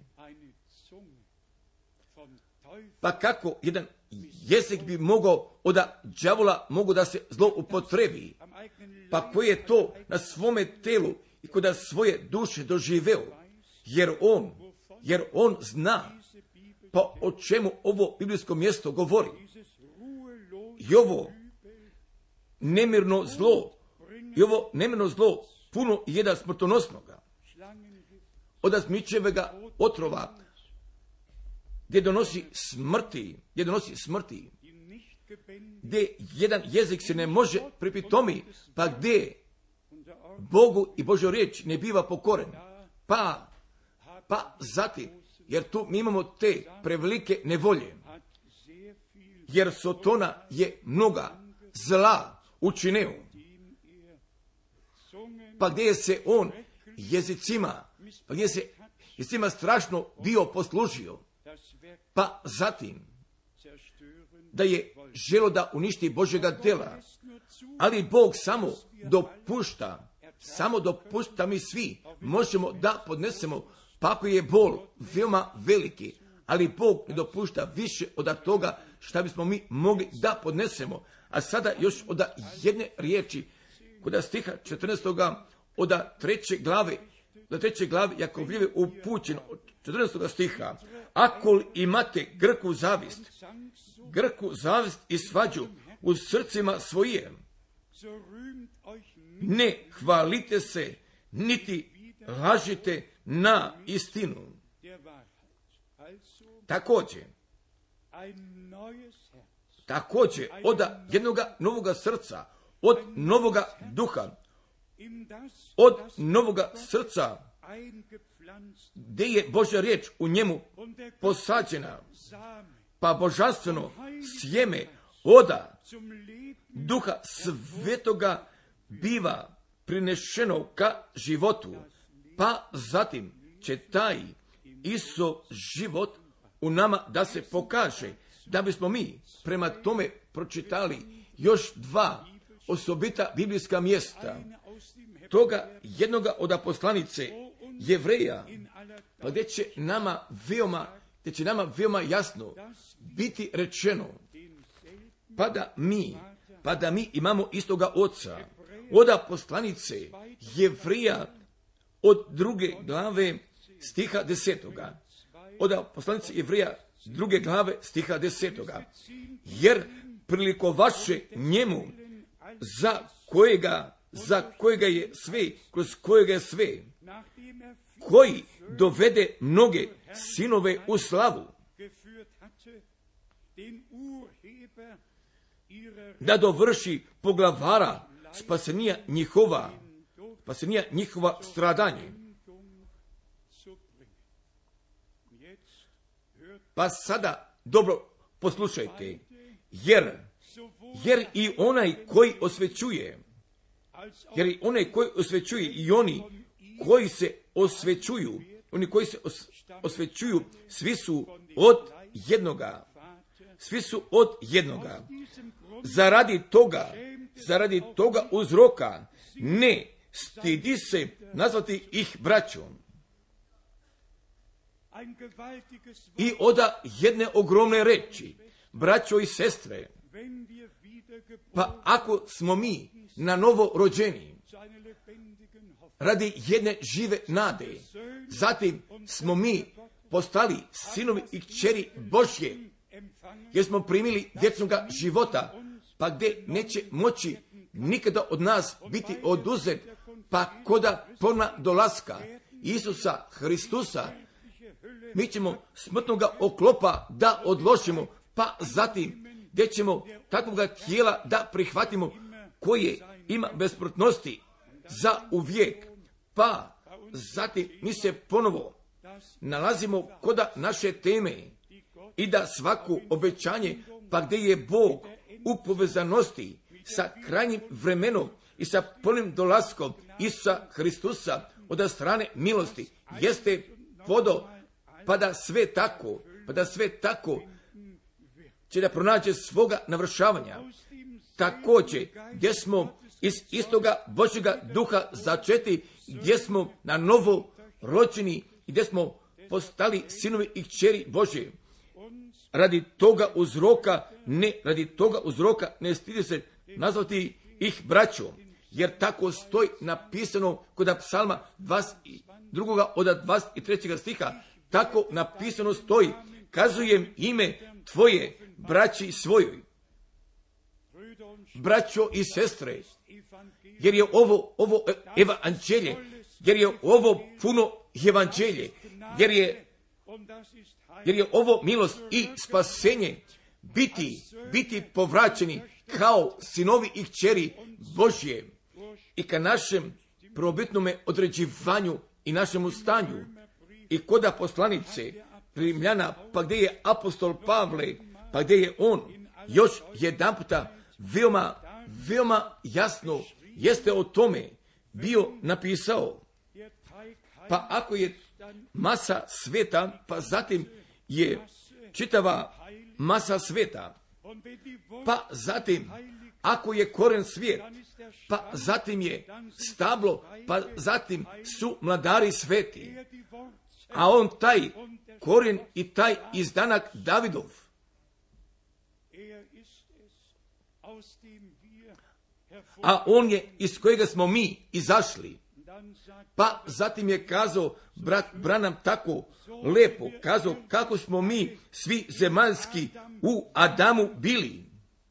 Pa kako jedan jezik bi mogao od đavola mogu da se zloupotrebi? Pa koji je to na svome telu i kod svoje duše doživeo? Jer on, jer on zna. Pa o čemu ovo biblijsko mjesto govori? I ovo nemirno zlo, i ovo nemirno zlo puno jeda smrtonosnoga, od zmičevega otrova, gdje donosi smrti, gdje donosi smrti, gdje jedan jezik se ne može pripitomi, pa gdje Bogu i Božoj riječ ne biva pokoren. Pa, pa zatim, jer tu mi imamo te prevelike nevolje, jer Sotona je mnoga zla učinio, pa gdje je se on jezicima, pa gdje se jezicima strašno bio poslužio, pa zatim da je želo da uništi Božjega djela, ali Bog samo dopušta, samo dopušta mi svi možemo da podnesemo, pa ako je bol veoma veliki, ali Bog ne dopušta više od toga šta bismo mi mogli da podnesemo. A sada još od jedne riječi, kod stiha četrnaestog od treće glave, do treće glave Jakovljeve upućeno, od četrnaestog stiha. Ako imate grku zavist, grku zavist i svađu u srcima svojim, ne hvalite se, niti lažite na istinu. Također, također od jednoga novoga srca, od novoga duha, od novoga srca, gdje je Božja riječ u njemu posađena, pa božanstveno sjeme ploda Duha Svetoga biva prinešeno ka životu, pa zatim će taj isto život u nama da se pokaže, da bismo mi prema tome pročitali još dva osobita biblijska mjesta. Toga jednoga od poslanice Jevreja, pa gdje će nama veoma, gdje će nama veoma jasno biti rečeno, pa da mi, pa da mi imamo istoga oca. Od poslanice Jevreja od druge glave stiha desetoga. Od poslanice Jevreja druge glave stiha desetoga. Jer priliko vaše njemu, za kojega, za kojega je sve, kroz kojega je sve, koji dovede mnoge sinove u slavu, da dovrši poglavara spasenija njihova, spasenija njihova stradanje. Pa sada dobro poslušajte, jer, jer i onaj koji osvećuje, jer i onaj koji osvećuje i oni koji se osvećuju, oni koji se os, osvećuju, svi su od jednoga, svi su od jednoga. Zaradi toga, zaradi toga uzroka, ne stidi se nazvati ih braćom. I oda jedne ogromne reči, braćo i sestre, pa ako smo mi na novo rođeni, radi jedne žive nade, zatim smo mi postali sinovi i kćeri Božje, jer smo primili vječnoga života, pa gdje neće moći nikada od nas biti oduzet, pa koda pona dolaska Isusa Hristusa, mi ćemo smrtnoga oklopa da odložimo, pa zatim gdje ćemo takvoga tijela da prihvatimo koje ima besmrtnosti za uvijek, pa zatim mi se ponovo nalazimo koda naše teme i da svako obećanje, pa gdje je Bog u povezanosti sa krajnjim vremenom i sa ponovnim dolaskom Isusa Hristusa od strane milosti, jeste podo, pa da sve tako, pa da sve tako će da pronađe svoga navršavanja. Također, gdje smo iz istoga Božjega duha začeti, gdje smo na novo rođeni i gdje smo postali sinovi i kćeri Božje. Radi toga uzroka, ne, radi toga uzroka ne stidi se nazvati ih braćom, jer tako stoji napisano kod psalma dvadeset dva od dvadeset trećeg stiha, tako napisano stoji, kazujem ime tvoje braći svojoj. Braćo i sestre, jer je ovo, ovo evanđelje, jer je ovo puno evanđelje, jer je, jer je ovo milost i spasenje, biti, biti povraćeni kao sinovi i kćeri Božje i ka našem probitnome određivanju i našemu stanju. I koda poslanice Rimljana, pa gdje je apostol Pavle, pa gdje je on još jedan puta veoma, veoma jasno jeste o tome bio napisao. Pa ako je masa sveta, pa zatim je čitava masa sveta, pa zatim ako je koren svijet, pa zatim je stablo, pa zatim su mladari sveti, a on taj koren i taj izdanak Davidov. A on je iz kojega smo mi izašli. Pa zatim je kazao brat Branham tako lepo, kazao kako smo mi svi zemaljski u Adamu bili.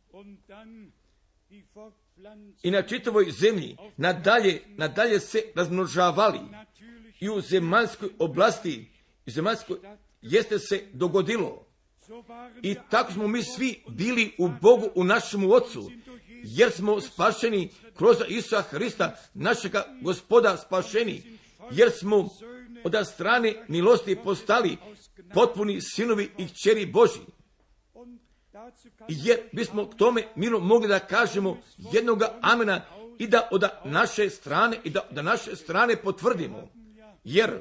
I na čitavoj zemlji nadalje, nadalje se razmnožavali. I u zemaljskoj oblasti, u zemaljskoj jeste se dogodilo. I tako smo mi svi bili u Bogu, u našemu Otcu, jer smo spašeni kroz Isusa Hrista, našega Gospoda spašeni, jer smo od strane milosti postali potpuni sinovi i kćeri Božji. jer bismo k tome mirno mogli da kažemo jednoga amena i da od naše strane i da, da naše strane potvrdimo, jer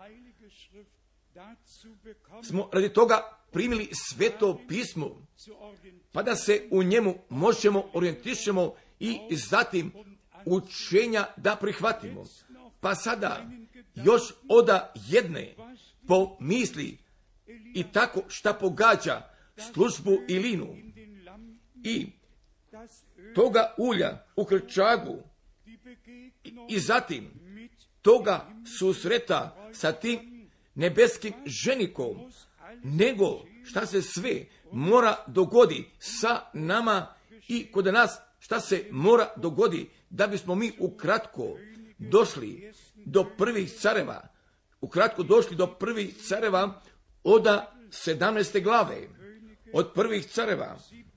smo radi toga primili sveto pismo, pa da se u njemu možemo orijentišemo i zatim učenja da prihvatimo. Pa sada još oda jedne po misli i tako šta pogađa službu Ilinu i toga ulja u krčagu i, i zatim toga susreta sa tim nebeskim ženikom, nego šta se sve mora dogodi sa nama i kod nas šta se mora dogodi da bismo mi ukratko došli do prvih careva, ukratko došli do prvih careva od sedamnaeste glave, od prvih careva,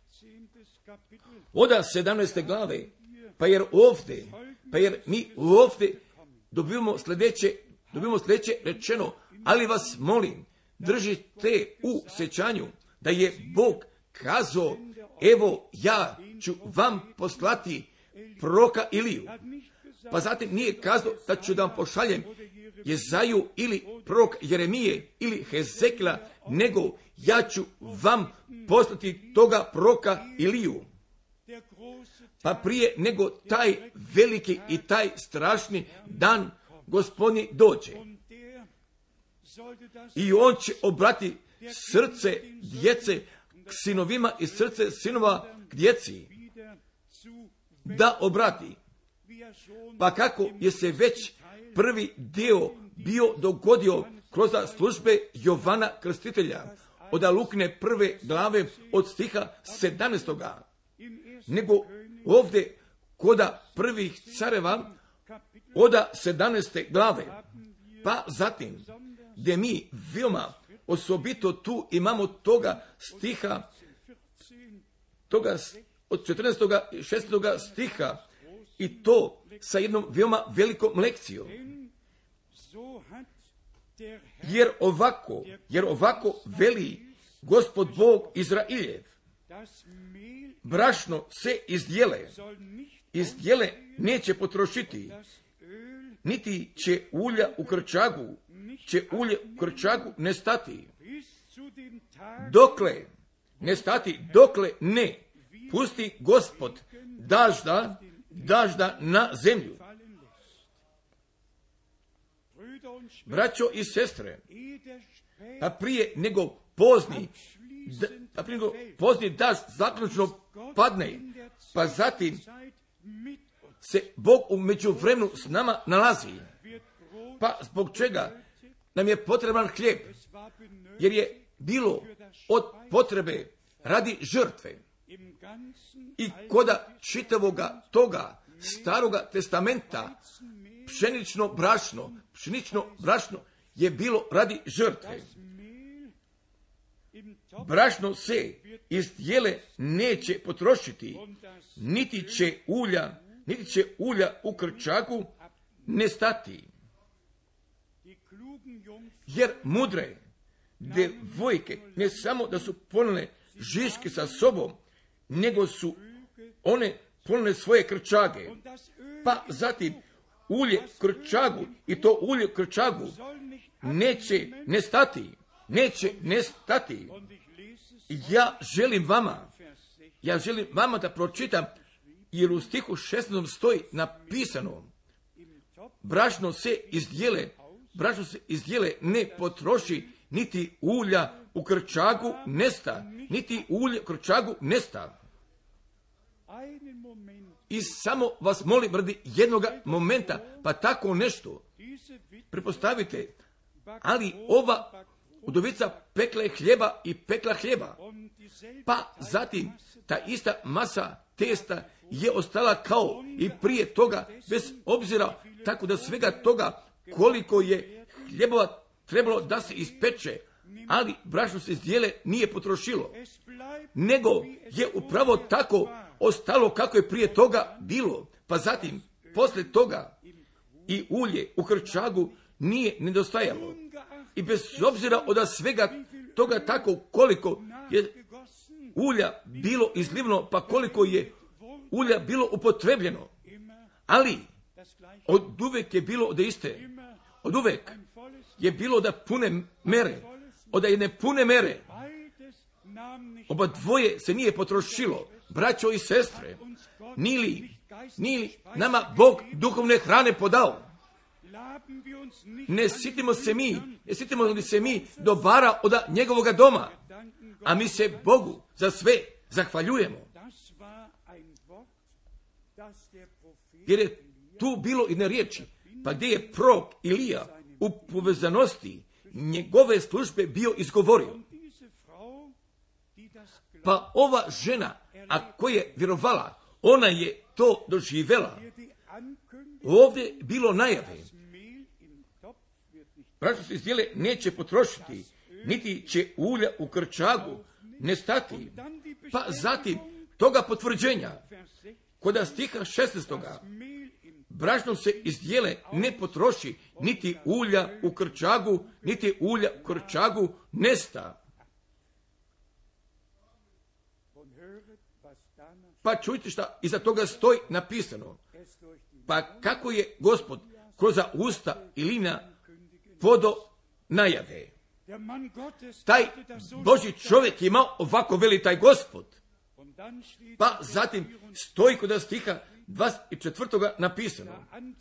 od sedamnaeste glave, pa jer ovdje, pa jer mi ovdje dobivamo sljedeće, dobivamo sljedeće rečeno, ali vas molim, držite u sjećanju da je Bog kazao, evo ja ću vam poslati proroka Iliju. Pa zatim nije kazao da ću da vam pošaljem Jezaju ili prorok Jeremije ili Hezekila, nego ja ću vam poslati toga proroka Iliju. Pa prije nego taj veliki i taj strašni dan Gospodnji dođe. I on će obrati srce djece k sinovima i srce sinova k djeci. Da obrati. Pa kako je se već prvi dio bio dogodio kroz službe Jovana Krstitelja, od Lukine prve glave od stiha sedamnaestoga. Nego ovdje koda prvih careva od sedamnaeste glave. Pa zatim, gdje mi veoma osobito tu imamo toga stiha, toga od četrnaestoga i šesnaestoga stiha, i to sa jednom veoma velikom lekcijom. Jer ovako, jer ovako veli Gospod Bog Izrailjev, brašno se izdjele, izdjele neće potrošiti, niti će ulja u krčagu, će ulje u krčagu ne stati. Dokle ne stati, dokle ne pusti Gospod dažda, dažda na zemlju. Braćo i sestre, pa prije nego pozni, da, pa prije nego pozni dažd zaključno padne, pa zatim se Bog u međuvremenu s nama nalazi. Pa zbog čega nam je potreban hljeb? Jer je bilo od potrebe radi žrtve. I koda čitavoga toga staroga testamenta pšenično brašno, pšenično brašno je bilo radi žrtve. Brašno se izdjele neće potrošiti, niti će ulja, niti će ulja u krčagu ne stati. Jer mudre devojke ne samo da su ponele žiške sa sobom, nego su one ponele svoje krčage. Pa zatim ulje krčagu, i to ulje krčagu neće nestati, neće nestati. Ja želim vama, ja želim vama da pročitam, jer u stihu šesnaestom stoji napisano, brašno se izdjele, brašno se izdjele ne potroši, niti ulja u krčagu nesta, niti ulje u krčagu nesta. I samo vas molim radi jednoga momenta, pa tako nešto prepostavite, ali ova udovica pekla je hljeba i pekla hljeba, pa zatim ta ista masa testa je ostala kao i prije toga, bez obzira tako da svega toga koliko je hljebova trebalo da se ispeče, ali brašno se izdjele nije potrošilo, nego je upravo tako ostalo kako je prije toga bilo, pa zatim poslije toga i ulje u krčagu nije nedostajalo. I bez obzira od svega toga tako koliko je ulja bilo izlivno, pa koliko je ulja bilo upotrebljeno. Ali od uvek je bilo da iste. Od uvek je bilo da pune mere. Od da jedne pune mere. Oba dvoje se nije potrošilo. Braćo i sestre, nili, nili nama Bog duhovne hrane podao. Ne sitimo se mi, ne sitimo li se mi dobara od njegovoga doma, a mi se Bogu za sve zahvaljujemo. Jer je tu bilo jedne riječi, pa gdje je prorok Ilija u povezanosti njegove službe bio izgovorio. Pa ova žena, a koja je vjerovala, ona je to doživjela. Ovdje je bilo najave. Braćo se izdjele neće potrošiti, niti će ulja u krčagu nestati. Pa zatim toga potvrđenja, kod stiha šesnaestoga brašno se izdjele ne potroši, niti ulja u krčagu, niti ulja u krčagu nesta. Pa čujte šta iza toga stoji napisano. Pa kako je Gospod kroz usta Ilina podo najave. Taj Božji čovjek je imao ovako veli taj Gospod. Pa zatim stoji kod stiha dvadeset četvrtoga napisano.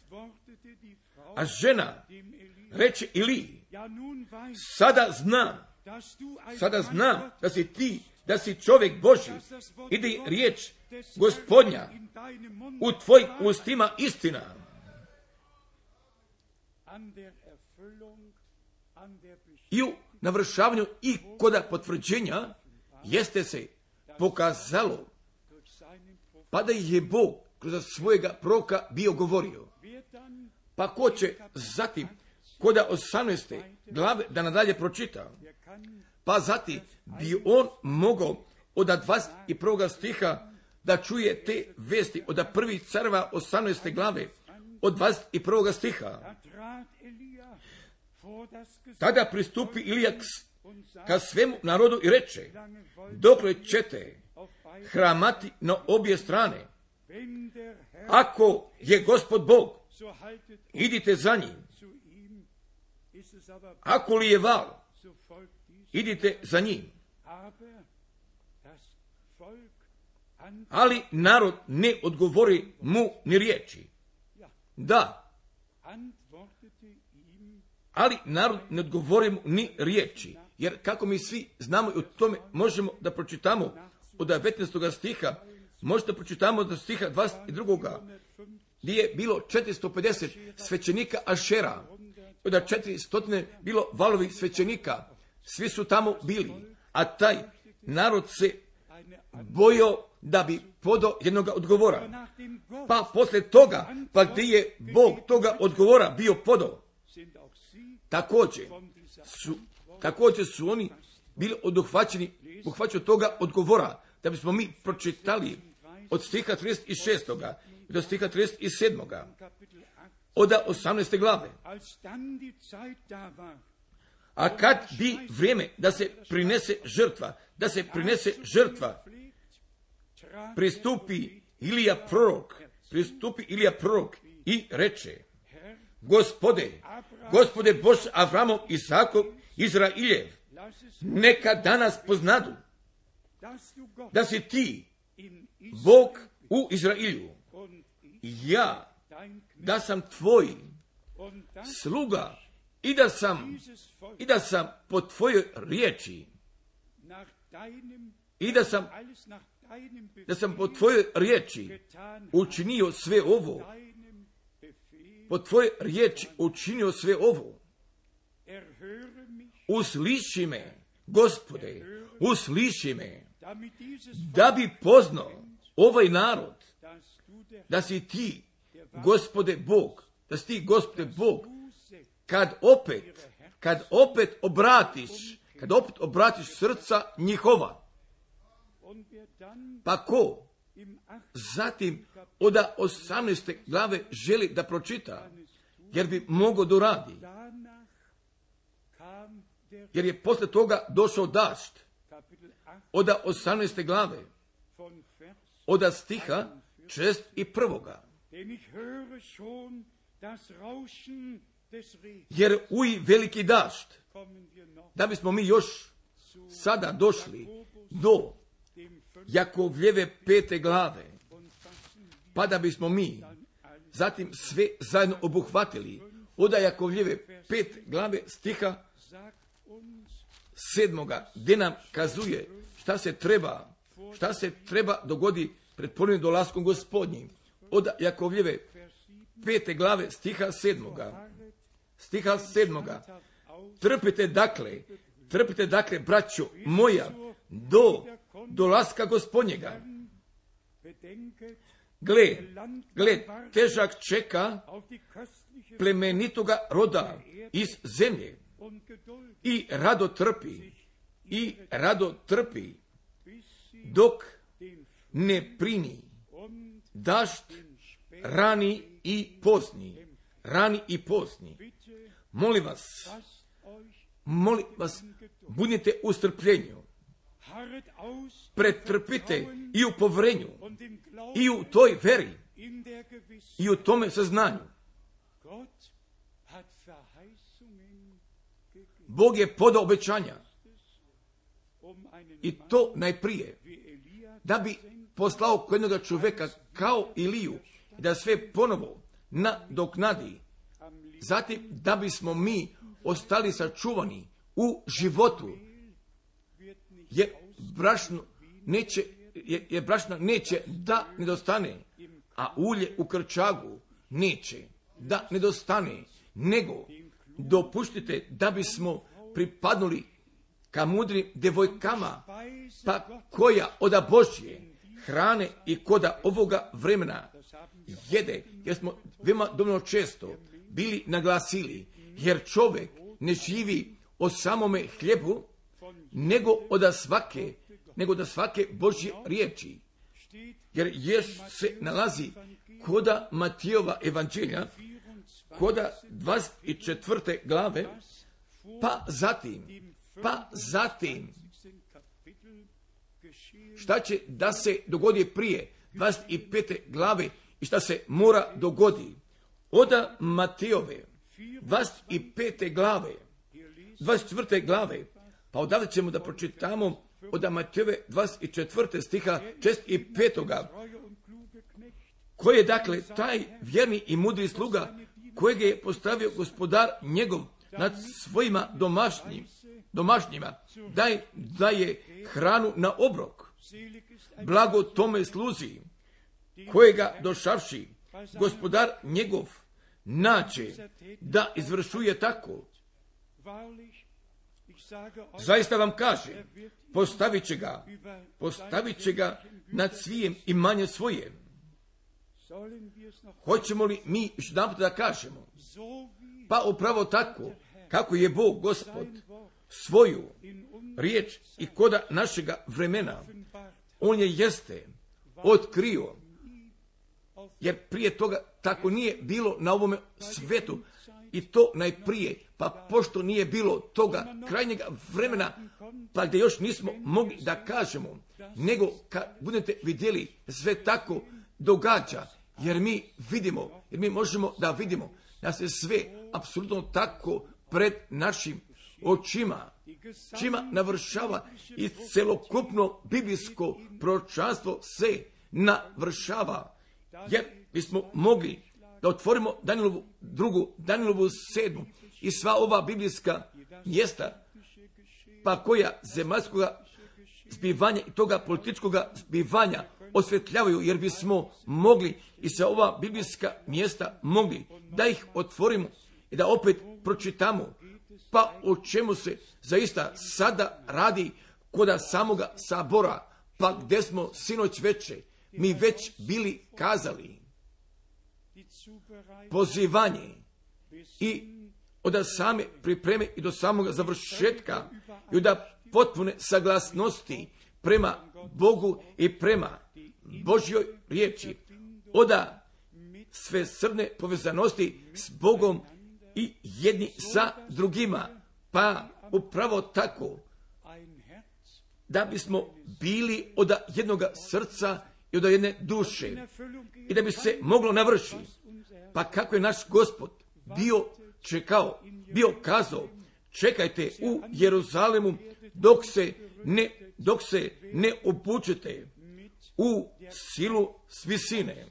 A žena reče Iliji, sada znam, sada znam da si ti, da si čovjek Božji, ide riječ Gospodnja u tvojim ustima istina. I u navršavanju i koda potvrđenja jeste se pokazalo, pa da je Bog kroz svojega proroka bio govorio. Pa ko će zatim koda osamnaeste glave da nadalje pročita, pa zatim bi on mogao od dvadeset prvog stiha da čuje te vesti od prvih careva osamnaeste glave od dvadeset prvog stiha. Tada pristupi Ilija ka svemu narodu i reče, dokle ćete hramati na obje strane? Ako je Gospod Bog, idite za njim. Ako li je val, idite za njim. Ali narod ne odgovori mu ni riječi. Da. Ali narod ne odgovori mu ni riječi. Jer kako mi svi znamo i o tome možemo da pročitamo od devetnaestog stiha, možete pročitamo od stiha dvadeset drugog gdje je bilo četiristo pedeset svećenika Ašera, od četiristo bilo valovih svećenika, svi su tamo bili, a taj narod se bojao da bi podao jednoga odgovora. Pa poslije toga, pa gdje je Bog toga odgovora bio podao, također su, također su oni bili oduhvaćeni, uhvaćeni toga odgovora, da bismo mi pročitali od stiha trideset šestog do stiha trideset sedmog od osamnaeste glave. A kad bi vrijeme da se prinese žrtva, da se prinese žrtva, pristupi Ilija prorok, pristupi Ilija prorok i reče, Gospode, Gospode Bož Avramov, Isakov, Izrailjev, neka danas poznadu da si ti Bog u Izrailju, ja da sam tvoj sluga i da sam i da sam po tvojoj riječi i da sam da sam po tvojoj riječi učinio sve ovo, po tvojoj riječi učinio sve ovo. Usliši me, Gospode, usliši me, da bi poznao ovaj narod, da si ti, Gospode Bog, da si ti, Gospode Bog, kad opet, kad opet obratiš, kad opet obratiš srca njihova. Pa ko zatim od osamnaeste glave želi da pročita, jer bi mogao da radi. Jer je posle toga došao dašt. od osamnaeste glave, od stiha šest i prvoga. Jer uji veliki dašt, da bismo mi još sada došli do Jakovljeve pete glave, pa da bismo mi zatim sve zajedno obuhvatili od Jakovljeve pet glave stiha sedmoga, gdje nam kazuje šta se treba, šta se treba dogodi pred ponovnim dolaskom Gospodnjim. Od Jakovljeve pete glave stiha sedmoga, stiha sedmoga. Trpite dakle, trpite dakle, braćo moja, do dolaska Gospodnjega. Gle, gle, težak čeka plemenitoga roda iz zemlje i rado trpi, i rado trpi, dok ne prini dašt rani i pozni, rani i pozni. Molim vas, molim vas, budite u strpljenju, pretrpite i u povrenju, i u toj veri, i u tome saznanju. Bog je podao obećanja, i to najprije, da bi poslao kod jednoga čovjeka kao Iliju, da sve ponovo nadoknadi. Zatim da bismo mi ostali sačuvani u životu, jer brašno neće, jer, jer brašna neće da nedostane, a ulje u krčagu neće da nedostane, nego dopuštite da bismo pripadnuli ka mudrim devojkama, pa koja oda Božje hrane i koda ovoga vremena jede, jer smo veoma dovoljno često bili naglasili, jer čovjek ne živi o samome hljebu, nego od svake, nego da svake Božje riječi. Jer ješ se nalazi koda Matijova evanđelja, koda dvadeset četvrte glave, pa zatim, pa zatim, šta će da se dogodi prije dvadeset pete glave i šta se mora dogodi. Oda Matijove dvadeset pete glave, dvadeset četvrte glave, pa odavde ćemo da pročitamo od Matijove dvadeset četvrte stiha šest i petoga. Koji je dakle taj vjerni i mudri sluga kojeg je postavio gospodar njegov nad svojima domašnjim, domašnjima, daj, daje hranu na obrok. Blago tome sluzi, kojega došavši gospodar njegov naće da izvršuje tako. Zaista vam kaže, postavit će ga, postavit će ga nad svijem i manje svoje. Hoćemo li mi još jedanput da kažemo? Pa upravo tako, kako je Bog Gospod svoju riječ i koda našega vremena, on je jeste otkrio, jer prije toga tako nije bilo na ovome svetu, i to najprije, pa pošto nije bilo toga krajnjega vremena, pa gdje još nismo mogli da kažemo, nego kad budete vidjeli sve tako događa, jer mi vidimo, jer mi možemo da vidimo da se sve apsolutno tako pred našim očima, čima navršava i celokupno biblijsko proročanstvo se navršava, jer bismo mogli da otvorimo Danijelovu drugu, Danijelovu sedmu i sva ova biblijska mjesta, pa koja zemaljskoga zbivanja i toga političkoga zbivanja osvetljavaju, jer bismo mogli i sa ova biblijska mjesta mogli da ih otvorimo i da opet pročitamo, pa o čemu se zaista sada radi koda samoga sabora, pa gdje smo sinoć veče mi već bili kazali. Pozivanje i od same pripreme i do samog završetka i od potpune saglasnosti prema Bogu i prema Božjoj riječi, od sve srne povezanosti s Bogom i jedni sa drugima, pa upravo tako da bismo bili od jednoga srca i od jedne duše i da bi se moglo navršiti. Pa kako je naš Gospod bio čekao, bio kazao, čekajte u Jeruzalemu dok se ne, dok se ne obučete u silu s visine.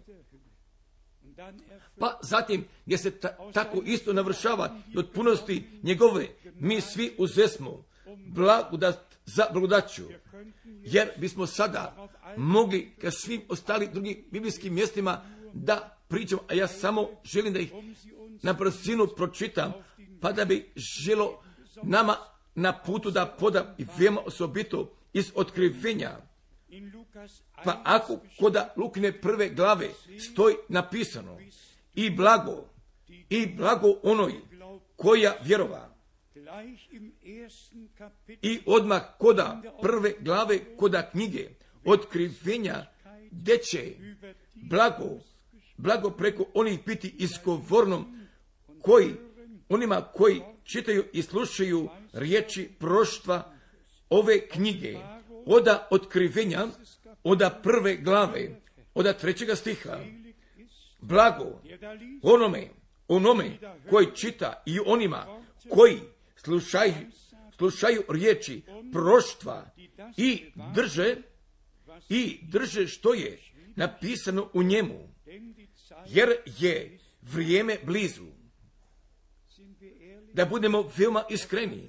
Pa zatim, gdje se ta, tako isto navršava i od punosti njegove, mi svi uzesmo blagodat za blagodaću, jer bismo sada mogli ka svim ostalim drugim biblijskim mjestima da pričam, a ja samo želim da ih na brzinu pročitam, pa da bi želo nama na putu da podam i veoma osobito iz otkrivenja. Pa ako koda Lukine prve glave stoji napisano i blago, i blago onoj koja vjerova. I odmah koda prve glave, koda knjige otkrivenja, gdje će blago, blago preko onih biti izgovornom, koji, onima koji čitaju i slušaju riječi proroštva ove knjige, oda otkrivenja, oda prve glave, oda trećega stiha. Blago onome, onome koji čita i onima koji slušaju, slušaju riječi proroštva i drže, i drže što je napisano u njemu, jer je vrijeme blizu. Da budemo veoma iskreni.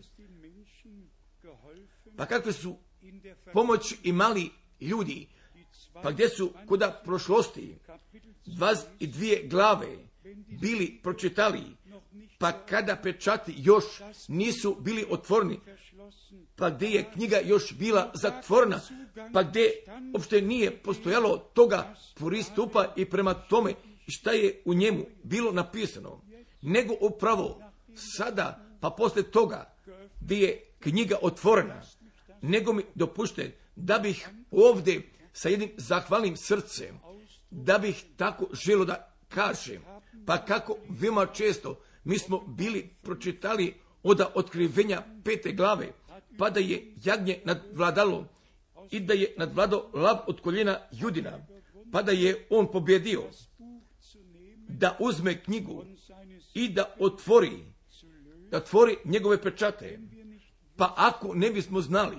Pa kakve su pomoć imali ljudi, pa gdje su koda prošlosti dvadeset dvije glave bili pročitali, pa kada pečati još nisu bili otvoreni, pa gdje je knjiga još bila zatvorena, pa gdje uopšte nije postojalo toga pristupa i prema tome šta je u njemu bilo napisano, nego upravo sada, pa poslije toga gdje je knjiga otvorena, nego mi dopušte da bih ovdje sa jednim zahvalnim srcem, da bih tako želio da kažem, pa kako veoma često mi smo bili pročitali od otkrivenja pete glave, pa da je jagnje nadvladalo i da je nadvladao lav od koljena Judina, pa da je on pobjedio, da uzme knjigu i da otvori, da otvori njegove pečate. Pa ako ne bismo znali,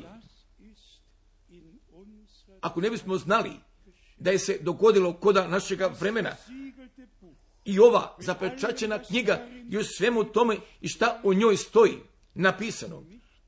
ako ne bismo znali da je se dogodilo koda našega vremena i ova zapečaćena knjiga i u svemu tome i šta u njoj stoji napisano,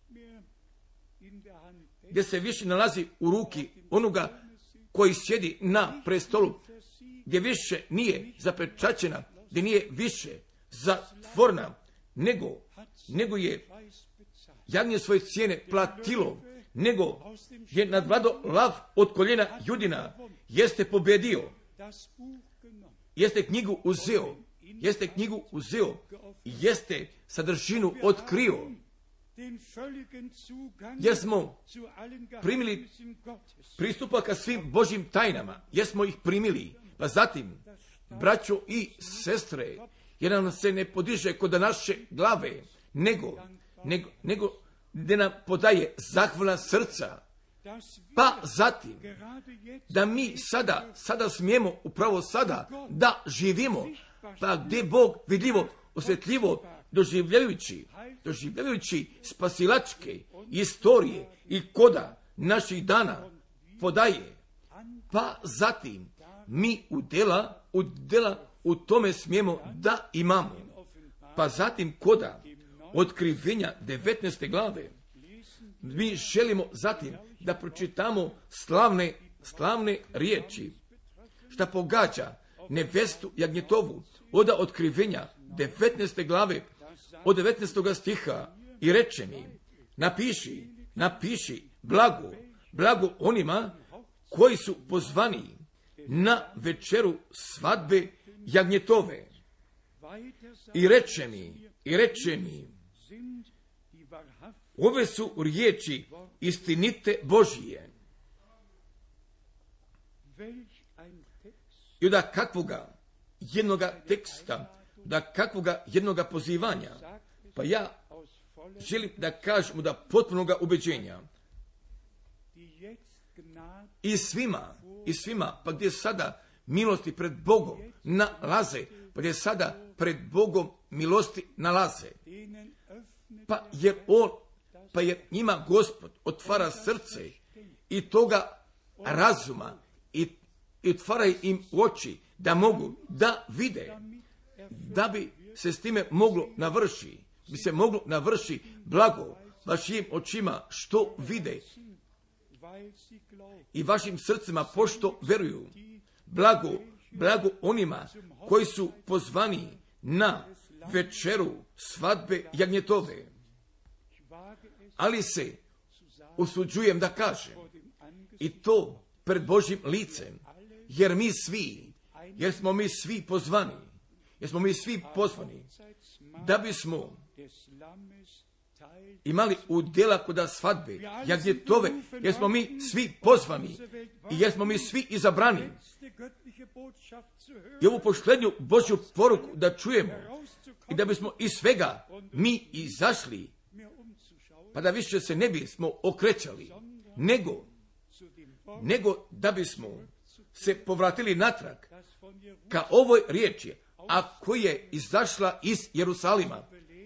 gdje se više nalazi u ruki onoga koji sjedi na prestolu, gdje više nije zapečaćena, gdje nije više zatvorna, nego, nego je jagnje svoje cijene platilo, nego je nadvladao lav od koljena Judina, jeste pobjedio, jeste knjigu uzeo, jeste knjigu uzeo i jeste sadržinu otkrio, jer smo primili pristupa ka svim Božjim tajnama, jer smo ih primili, pa zatim, braćo i sestre, jer nam se ne podiže kod naše glave, nego, nego, nego gdje nam podaje zahvalna srca, pa zatim, da mi sada, sada smijemo, upravo sada, da živimo, pa gdje Bog vidljivo, osjetljivo, doživljajući, doživljajući spasilačke istorije i koda naših dana podaje, pa zatim mi u dela, u dela u tome smijemo da imamo, pa zatim koda otkrivenja devetnaeste glave, mi želimo zatim da pročitamo slavne, slavne riječi, šta pogađa nevestu Jagnjetovu, od otkrivenja devetnaeste glave, od devetnaestog stiha, i reče mi, napiši, napiši, blago, blago onima koji su pozvani na večeru svadbe Jagnjetove. I reče mi, i reče mi, ove su riječi istinite Božije. I da kakvoga jednoga teksta, da kakvoga jednoga pozivanja, pa ja želim da kažem da potpunoga ubeđenja, i svima, i svima, pa gdje sada milosti pred Bogom nalaze, pa gdje sada pred Bogom milosti nalaze. Pa jer on, pa jer njima Gospod otvara srce i toga razuma i, i otvara im oči da mogu da vide, da bi se s time moglo navrši, bi se moglo navrši blago vašim očima što vide i vašim srcima pošto veruju. Blago, blago onima koji su pozvani na večeru svadbe jagnjetove. Ali se usuđujem da kažem, i to pred Božjim licem, jer mi svi, jer smo mi svi pozvani, jer smo mi svi pozvani, da bismo imali udjela kod svadbe jagnjetove, jer smo mi svi pozvani i jer smo mi svi izabrani. I ovu posljednju Božju poruku da čujemo i da bismo iz svega mi izašli, pa da više se ne bismo okrećali, nego, nego da bismo se povratili natrag ka ovoj riječi, a koja je izašla iz Jerusalima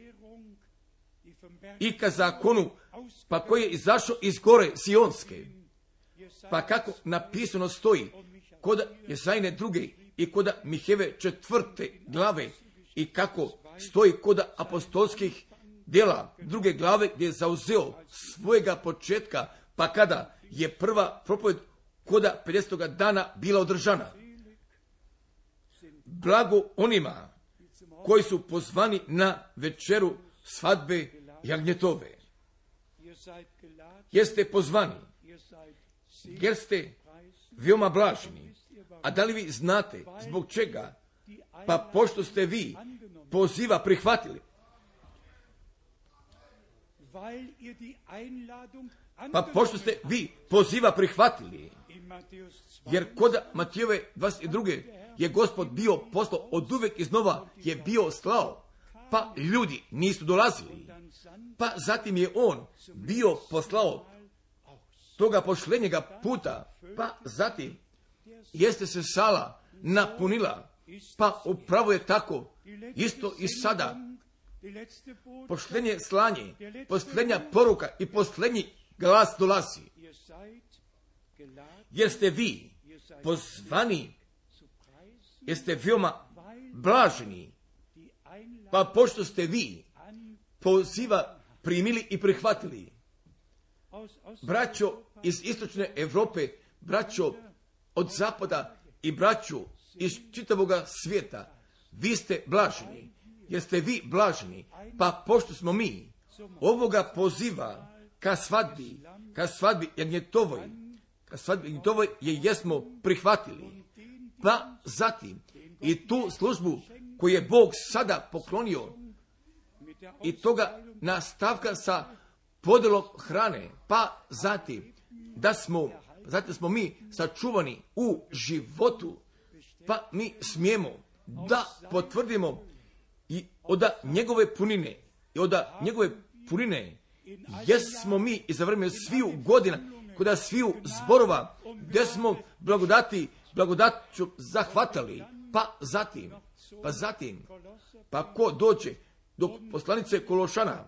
i ka zakonu, pa koji je izašao iz gore Sionske, pa kako napisano stoji kod Jezajne druge i kod Miheve četvrte glave i kako stoji kod apostolskih djela druge glave gdje je zauzeo svojega početka, pa kada je prva propoved kod pedesetoga dana bila održana. Blago onima koji su pozvani na večeru svadbe jagnjetove. Jeste pozvani, jer ste veoma blaženi. A da li vi znate zbog čega? Pa pošto ste vi poziva prihvatili. Pa pošto ste vi poziva prihvatili, jer kod Matijeve dvadeset druge je Gospod bio poslao od uvek iznova je bio slao, pa ljudi nisu dolazili. Pa zatim je on bio poslao toga pošljenjega puta, pa zatim jeste se sala napunila, pa upravo je tako, isto i sada. Pošljenje slanje, posljednja poruka i posljednji glas dolazi. Jer ste vi pozvani, jer ste veoma blaženi, pa pošto ste vi poziva primili i prihvatili. Braćo iz istočne Europe, braćo od zapada i braćo iz čitavoga svijeta, vi ste blaženi, jer ste vi blaženi, pa pošto smo mi ovoga poziva ka svadbi, ka svadbi jagnjetovoj, ka svadbi jagnjetovoj je jesmo prihvatili, pa zatim i tu službu koju je Bog sada poklonio i toga nastavka sa podelom hrane, pa zatim da smo, zatim smo mi sačuvani u životu, pa mi smijemo da potvrdimo i od njegove punine, i od njegove punine, jesmo mi i za vrijeme sviju godina, kod sviju zborova, gdje smo blagodati, blagodaću zahvatali, pa zatim, pa zatim, pa ko dođe do poslanice Kološana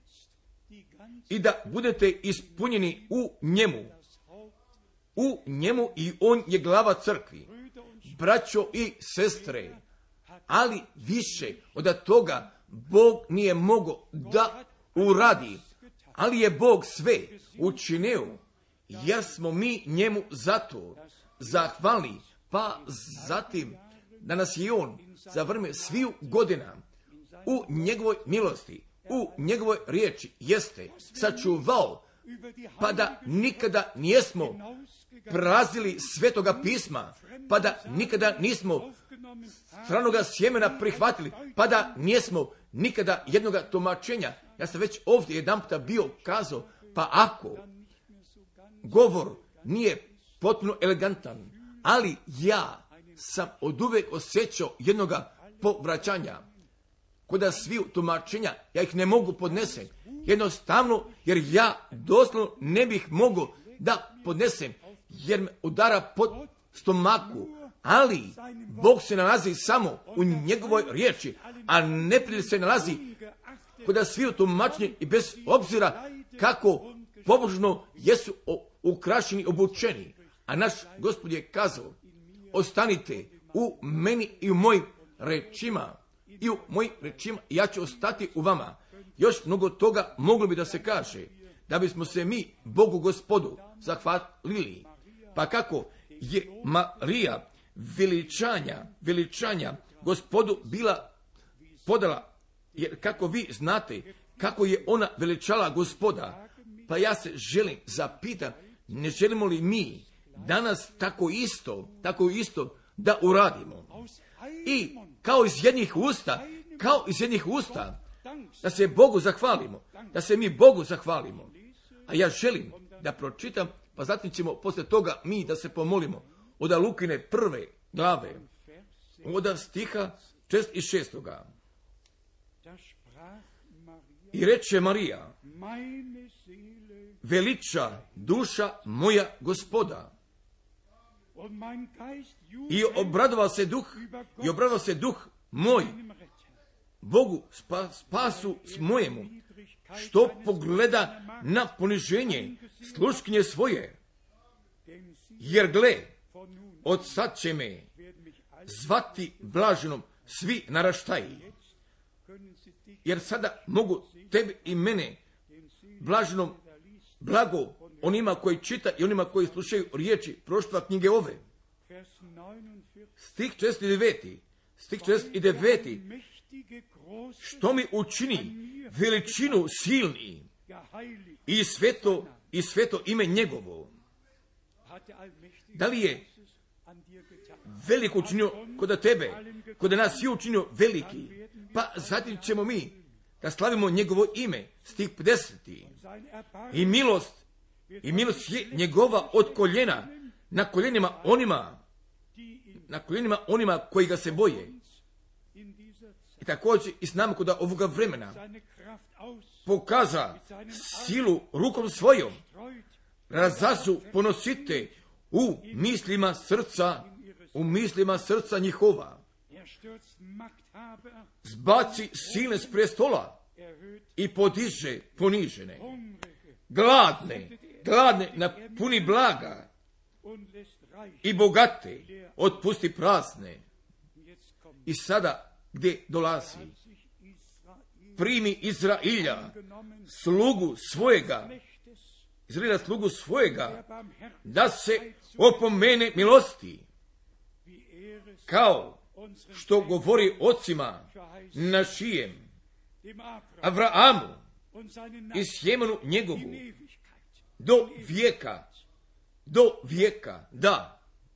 i da budete ispunjeni u njemu, u njemu i on je glava crkvi, braćo i sestre, ali više od toga Bog nije mogao da uradi, ali je Bog sve učinio, jer smo mi njemu zato zahvalni, pa zatim da nas je on za vrijeme sviju godina u njegovoj milosti, u njegovoj riječi jeste sačuvao, pa da nikada nijesmo prazili svetoga pisma, pa da nikada nismo stranoga sjemena prihvatili, pa da nijesmo nikada jednoga tumačenja. Ja sam već ovdje jedan puta bio kazao, pa ako govor nije potpuno elegantan, ali ja sam oduvek osjećao jednoga povraćanja. Kod sviju tumačenja, ja ih ne mogu podnesem. Jednostavno, jer ja doslovno ne bih mogao da podnesem jer me udara pod stomaku, ali Bog se nalazi samo u njegovoj riječi, a neprijatelj se nalazi kod sviju tumačenje i bez obzira kako pobožno jesu ukrašeni, obučeni. A naš Gospod je kazao, ostanite u meni i u mojim rečima, i u mojim rečima, ja ću ostati u vama. Još mnogo toga moglo bi da se kaže, da bismo se mi Bogu Gospodu zahvalili. Pa kako je Marija veličanja, veličanja Gospodu bila podala, jer kako vi znate, kako je ona veličala Gospoda, pa ja se želim zapitam, ne želimo li mi danas tako isto, tako isto da uradimo? I kao iz jednih usta, kao iz jednih usta, da se Bogu zahvalimo, da se mi Bogu zahvalimo. A ja želim da pročitam, pa zatim ćemo poslije toga mi da se pomolimo od Lukine prve glave, od stiha šest i šestoga. I reče Marija, veliča duša moja Gospoda. I obradovao se duh, i obradovao se duh moj Bogu spa, spasu s mojemu, što pogleda na poniženje sluškinje svoje. Jer gle, od sad će me zvati blaženom svi naraštaji. Jer sada mogu tebi i mene blaženom blago onima koji čita i onima koji slušaju riječi proštva knjige ove. Stih četrdeset devet. Stih četrdeset devet. Što mi učini veličinu silni i sveto, i sveto ime njegovo. Da li je veliko učinio kod tebe, kod nas je učinio veliki, pa zatim ćemo mi da slavimo njegovo ime. Stih pedeset. I milost, i milost je njegova od koljena na koljenima onima, na koljenima onima koji ga se boje. I također i s nama kod ovoga vremena pokaza silu rukom svojom, razazu ponosite u mislima srca, u mislima srca njihova. Zbaci silne s prestola i podiže ponižene. Gladne, gladne napuni blaga i bogate otpusti prazne. I sada gdje dolazi? Primi Izrailja, slugu svojega, Izrailja slugu svojega, da se opomene milosti, kao što govori ocima našijem, Avrahamu i sjemenu njegovu, do vijeka, do vijeka, da.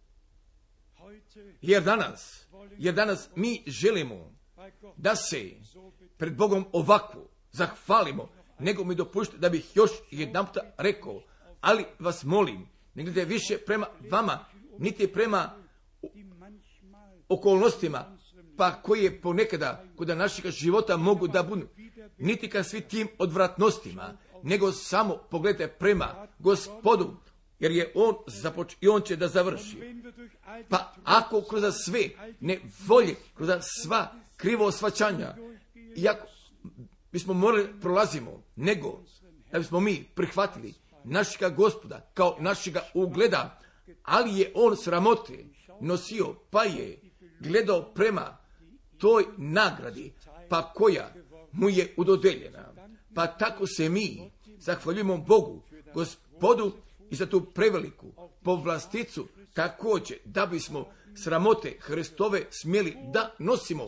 Jer danas, jer danas mi želimo da se pred Bogom ovako zahvalimo, nego mi dopušta da bih još jedan puta rekao, ali vas molim, ne gledajte više prema vama, niti prema okolnostima, pa koje ponekada kod našeg života mogu da budu, niti ka svi tim odvratnostima, nego samo pogledajte prema Gospodu, jer je on započeo i on će da završi. Pa ako kroz sve ne volje, kroz sva krivo shvaćanja, iako bismo morali prolazimo, nego da bismo mi prihvatili našega Gospoda kao našega ugleda, ali je on sramote nosio, pa je gledao prema toj nagradi, pa koja mu je udodeljena. Pa tako se mi zahvaljujemo Bogu, Gospodu, i za tu preveliku povlasticu također, da bismo sramote Hristove smjeli da nosimo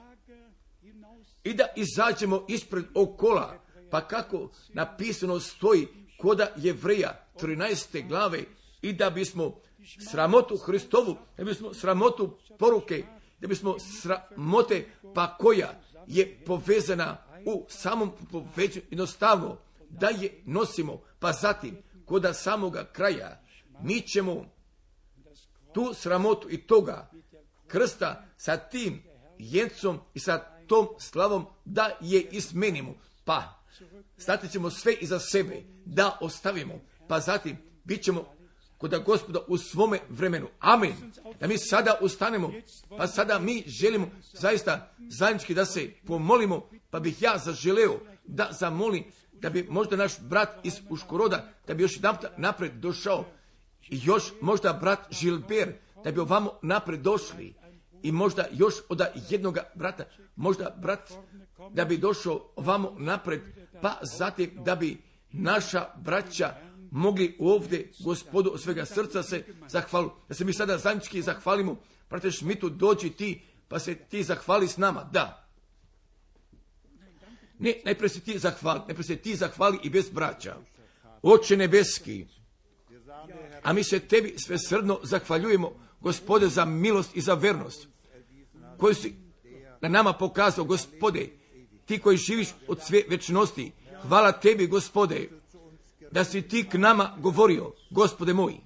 i da izađemo ispred okola, pa kako napisano stoji koda Jevreja trinaeste glave, i da bismo sramotu Hristovu, da bismo sramotu poruke, da bismo sramote pa koja je povezana u samom povećanju, jednostavno da je nosimo, pa zatim koda samoga kraja mi ćemo tu sramotu i toga krsta sa tim jencom i sa tom slavom da je ismenimo, pa stati ćemo sve iza sebe da ostavimo, pa zatim bit ćemo kod Gospoda u svome vremenu. Amen. Da mi sada ustanemo, pa sada mi želimo zaista zajednički da se pomolimo, pa bih ja zaželeo da zamolim da bi možda naš brat iz Uškoroda, da bi još napred došao i još možda brat Žilber, da bi ovamo napred došli i možda još od jednoga brata, možda brat da bi došao ovamo napred, pa zatim da bi naša braća mogli ovdje Gospodu od svega srca se zahvalu. Da se mi sada zajednički zahvalimo. Brate Šmitu, dođi ti, pa se ti zahvali s nama. Da. Ne, najprije se ti zahvali, najprije se ti zahvali i bez braća. Oče nebeski, a mi se tebi svesrdno zahvaljujemo, Gospode, za milost i za vernost koju si na nama pokazao, Gospode, ti koji živiš od sve večnosti. Hvala tebi, Gospode, da si ti k nama govorio, Gospode moj.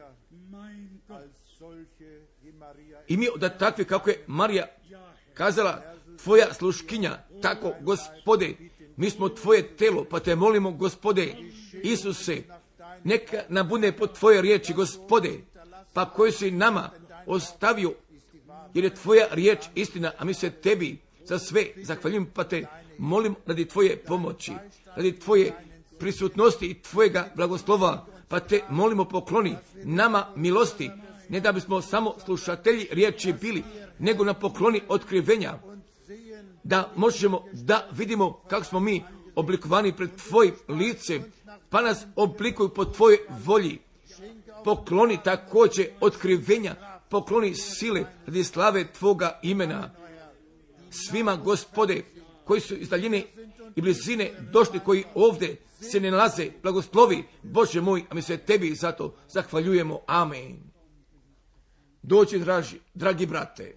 I mi da takve kako je Marija kazala, tvoja sluškinja, tako, Gospode, mi smo tvoje telo, pa te molimo, Gospode, Isuse, neka nam bude po tvoje riječi, Gospode, pa koju si nama ostavio, jer je tvoja riječ istina, a mi se tebi za sve zahvaljujem, pa te molim radi tvoje pomoći, radi tvoje prisutnosti i tvojega blagoslova, pa te molimo pokloni nama milosti, ne da bismo samo slušatelji riječi bili, nego na pokloni otkrivenja, da možemo da vidimo kako smo mi oblikovani pred tvojim licem, pa nas oblikuju po tvojoj volji. Pokloni također otkrivenja, pokloni sile radi slave tvoga imena. Svima, Gospode, koji su iz daljine i blizine došli, koji ovdje se ne nalaze, blagoslovi, Bože moj, a mi se tebi zato zahvaljujemo. Amen. Dođi, draži, dragi brate.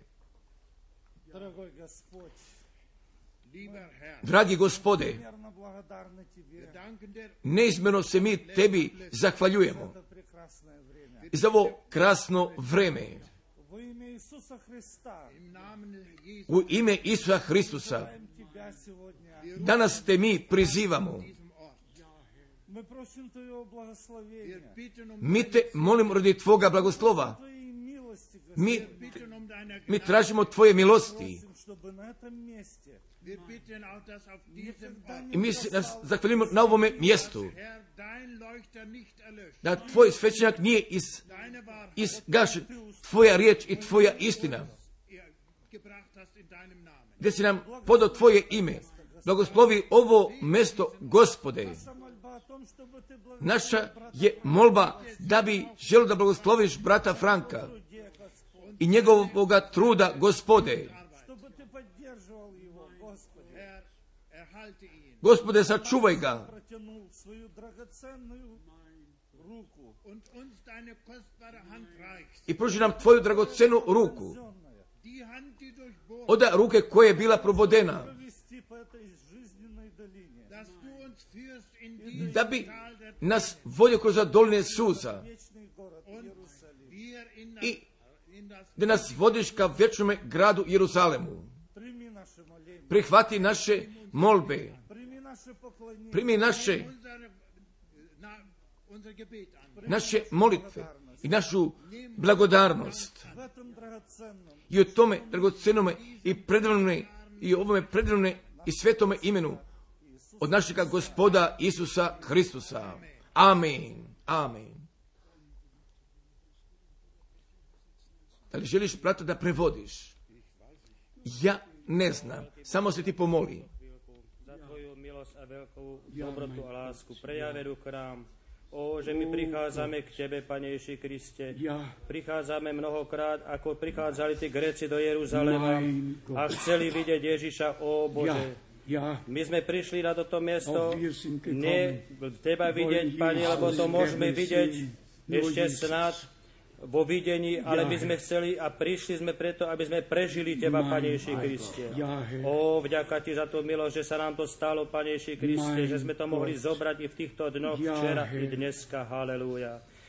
Dragi Gospode, neizmjerno se mi tebi zahvaljujemo i za ovo krasno vreme. U ime Isusa Hristusa danas te mi prizivamo. Mi te molimo radi tvoga blagoslova. Mi, mi tražimo tvoje milosti. I mi se nas zahvaljujemo na ovome mjestu, da tvoj svećenjak nije iz, izgašen, tvoja riječ i tvoja istina, gdje si nam podao tvoje ime. Blagoslovi ovo mjesto, Gospode. Naša je molba da bi želio da blagosloviš brata Franka i njegovoga truda, Gospode. Gospode, sačuvaj ga i pruži nam tvoju dragocenu ruku, oda ruke koja je bila probodena, da bi nas vodio kroz doline suza i da nas vodiš ka vječnome gradu Jeruzalemu. Prihvati naše molbe, primi naše naše molitve i našu blagodarnost. I o tome dragocenome i predivnome i ovome predivnome i svetome imenu od našega Gospoda Isusa Hristusa. Amen. Amen. Da li želiš, brate, da prevodiš? Ja ne znam. Samo se ti pomoli. Za tvoju milost a veľkou dobrotu a lásku prejavenú k nám. O, že my prichádzame k Tebe, Pane Ježiši Kriste. Prichádzame mnohokrát, ako prichádzali tí Gréci do Jeruzalema a chceli vidieť Ježiša. O Bože, my sme prišli na toto miesto, ne Teba vidieť, Pane, lebo to môžeme vidieť ešte snad vo videní, ale my sme chceli a prišli sme preto, aby sme prežili Teba, Pane Ježiši Kriste. Ó, vďaka Ti za tú milosť, že sa nám to stalo, Pane Ježiši Kriste, že sme to mohli zobrať i v týchto dňoch, včera i dneska. Halelúja.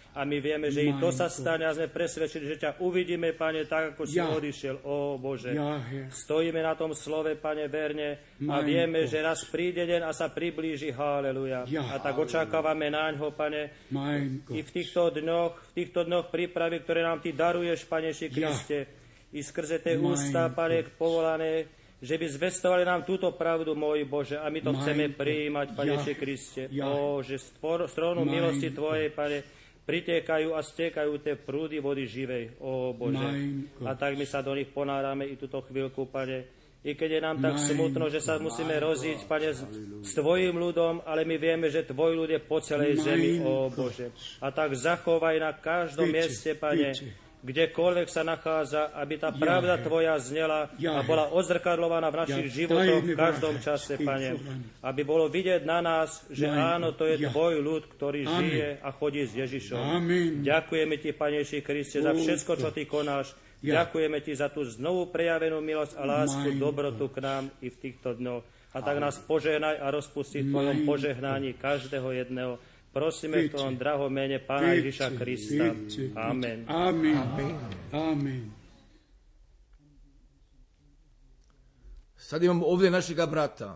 A my vieme, že i to sa stane a sme presvedčení, že ťa uvidíme, Pane, tak, ako si Ja. odišiel. Ó Bože, Ja, Herr. stojíme na tom slove, Pane, verne a Mein vieme, Gott. že raz príde deň a sa priblíži. Haleluja. Ja. A tak očakávame náňho, Pane, Mein i Gott. v týchto dňoch, v týchto dňoch prípravy, ktoré nám Ty daruješ, Pane Ježiši Kriste, i skrze tie Mein ústa, Pane, Gott. povolané, že by zvestovali nám túto pravdu, môj Bože, a my to Mein chceme Gott. prijímať, Pane Ja. Ježiši Kriste. Ja. Ó, že z tvor- z trónu Mein milosti Gott. Tvojej, Pane, pritekajú a stekajú tie prúdy vody živej. Ó Bože. Mein Gott. A tak my sa do nich ponárame i túto chvíľku, Pane. I keď je nám tak Mein smutno, že sa musíme rozísť, Pane, s, s Tvojim ľudom, ale my vieme, že Tvoj ľud je po celej Mein zemi, ó Gott. Bože. A tak zachovaj na každom Bitte, mieste, Pane, bitte. kdekoľvek sa nachádza, aby tá pravda Herr. Tvoja znela Ja, a bola odzrkadlovaná v našich Ja, životoch deine v každom Wahrheit čase, steht Pane. voran. Aby bolo vidieť na nás, že Mein áno, to je Gott, ja. Tvoj ľud, ktorý Amen. žije a chodí s Ježišom. Amen. Ďakujeme Ti, Pane Ježiši Kriste, za Oh, všetko, čo Gott. Ty konáš. Ja. Ďakujeme Ti za tú znovu prejavenú milosť a lásku, Mein dobrotu k nám i v týchto dňoch. A tak nás požehnaj a rozpusti v Tvojom Mein požehnaní každého jedného. Prosíme v Bitte. Tvojom drahom mene Pána Bitte, Ježiša Krista. bitte, bitte. Amen. Amen. Amen. Sad imamo ovdje našega brata.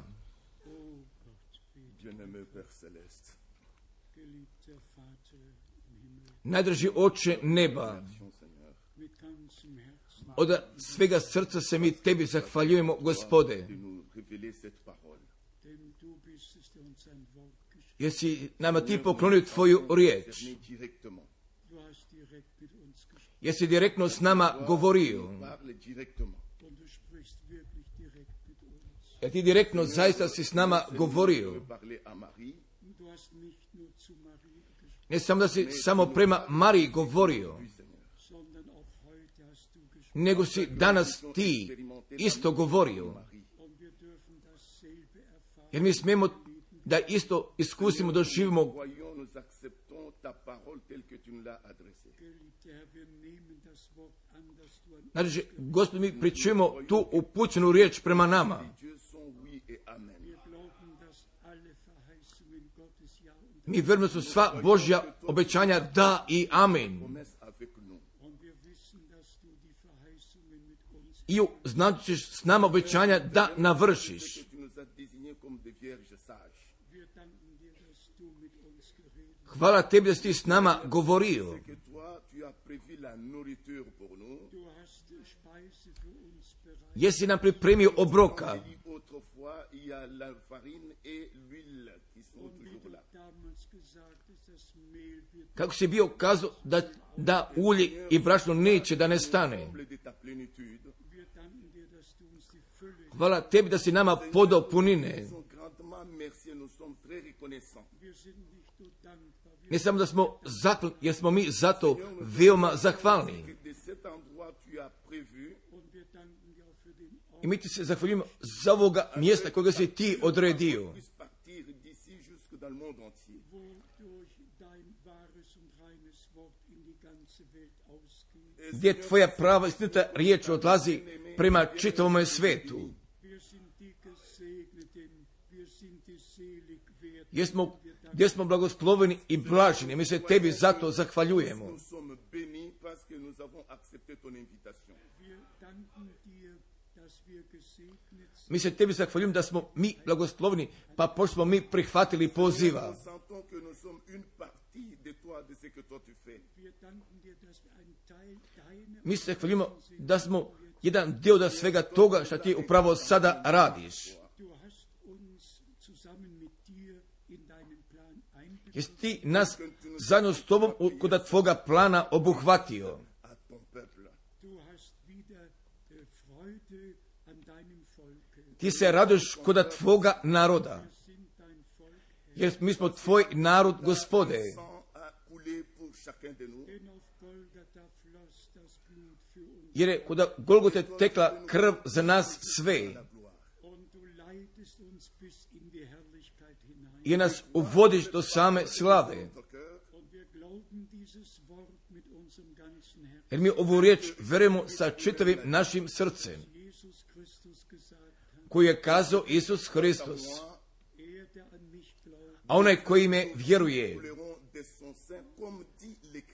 Bien-aimé Père Céleste, Geliebter Vater im Himmel, Najdrži oče neba, Seigneur, mit ganzem Herzen od svega srca se mi tebi zahvaljujemo, Gospode, de nous révéler cette parole. denn du bist es, der uns ein Wort geschrieben jer si nama ti poklonio tvoju riječ, Cerner directement. Du hast direkt mit uns gesprochen jer si direktno s nama govorio, Parle directement. und du sprichst wirklich direkt mit uns. jer ti direktno zaista si s nama govorio. Parler à Marie, Und du hast nicht nur zu Marie gesprochen, Ne samo da si samo prema Mariji govorio, sondern auch heute hast du gesprochen. nego si danas ti isto govorio. Und wir dürfen dasselbe erfahren. Jer mi smijemo da isto iskusimo, doživimo. croyons, nous acceptons ta parole telle que tu nous l'as adressée. Geliebter Herr, wir nehmen das Wort an, das du an Znači, Gospod, mi pričujemo tu upućenu riječ prema nama. Dieu sont oui et amen. Wir glauben, dass alle Verheißungen Gottes ja und Mi vjerujemo su sva Božja obećanja da i amen. Promesse avec nous. Und wir wissen, dass du die Verheißungen mit uns I znači ćeš s nama obećanja da navršiš. Que tu nous as désignés comme des vierges sages. Wir danken dir, dass du mit uns geredet Hvala tebi da si ti s nama govorio. Que toi, tu as prévu la nourriture pour nous. hast. Du hast Speise für uns bereitet. Jesi nam pripremio obroka. Comme dit autrefois, il y a la farine et l'huile qui sont Und wie toujours du là. damals gesagt hast, das Mehl wird Kako si bio kazao da, da ulje i brašno neće da nestane. Comble de ta plénitude. wir danken dir, dass du uns die Fülle Hvala tebi da si nama podao punine. Nous sommes grandement merci et nous sommes très reconnaissants. wir sind nicht nur dankbar, wir Ne samo da smo zahvalni, jer smo mi zato veoma zahvalni. Que de cet endroit tu as prévu und wir danken dir auch für den Ort, I mi ti se zahvaljujemo za ovoga mjesta koga si ti odredio. puisse partir d'ici jusque dans le monde entier. wo durch dein wahres und reines Wort in die ganze Welt ausgeht. Gdje tvoja prava istinita riječ odlazi prema čitavome svetu. Wir sind die Gesegneten, wir sind die selig werden. Gdje smo, gdje smo blagosloveni i blaženi. Mi se tebi zato zahvaljujemo. Nous sommes bénis parce que nous avons accepté ton invitation. Wir danken dir, dass wir gesegnet sind. Mi se tebi zahvaljujemo da smo mi blagosloveni, pa pošto smo mi prihvatili poziva. Nous sentons que nous sommes une partie de toi, de ce que toi tu fais. Wir danken dir, dass wir ein Teil deiner Mi se zahvaljujemo da smo jedan dio da svega toga što ti upravo sada radiš. Du hast uns zusammen mit dir in deinen Plan einbezogen. Jesi ti nas zajedno s tobom u- kod tvoga plana obuhvatio. À ton peuple. Du hast wieder äh, Freude an deinem Volke. Ti se raduješ kod tvoga naroda. Wir sind dein Volk, Jer mi smo tvoj narod, Gospode. Sang a coulé pour chacun de nous. denn auf Golgatha floss das Blut für uns. Jer je kod Golgote tekla krv za nas sve. Und du leitest uns bis in die Herrlichkeit hinein. I nas uvodiš do same slave. Notre cœur, Und wir glauben dieses Wort mit unserem ganzen Herzen. Jer mi ovu riječ verujemo sa čitavim našim srcem. Jesus Christus gesagt hat, Koju je kazao Isus Hristos. er, der an mich glaubt, A onaj koji me vjeruje, parlerons de son sein, comme dit l'Écriture.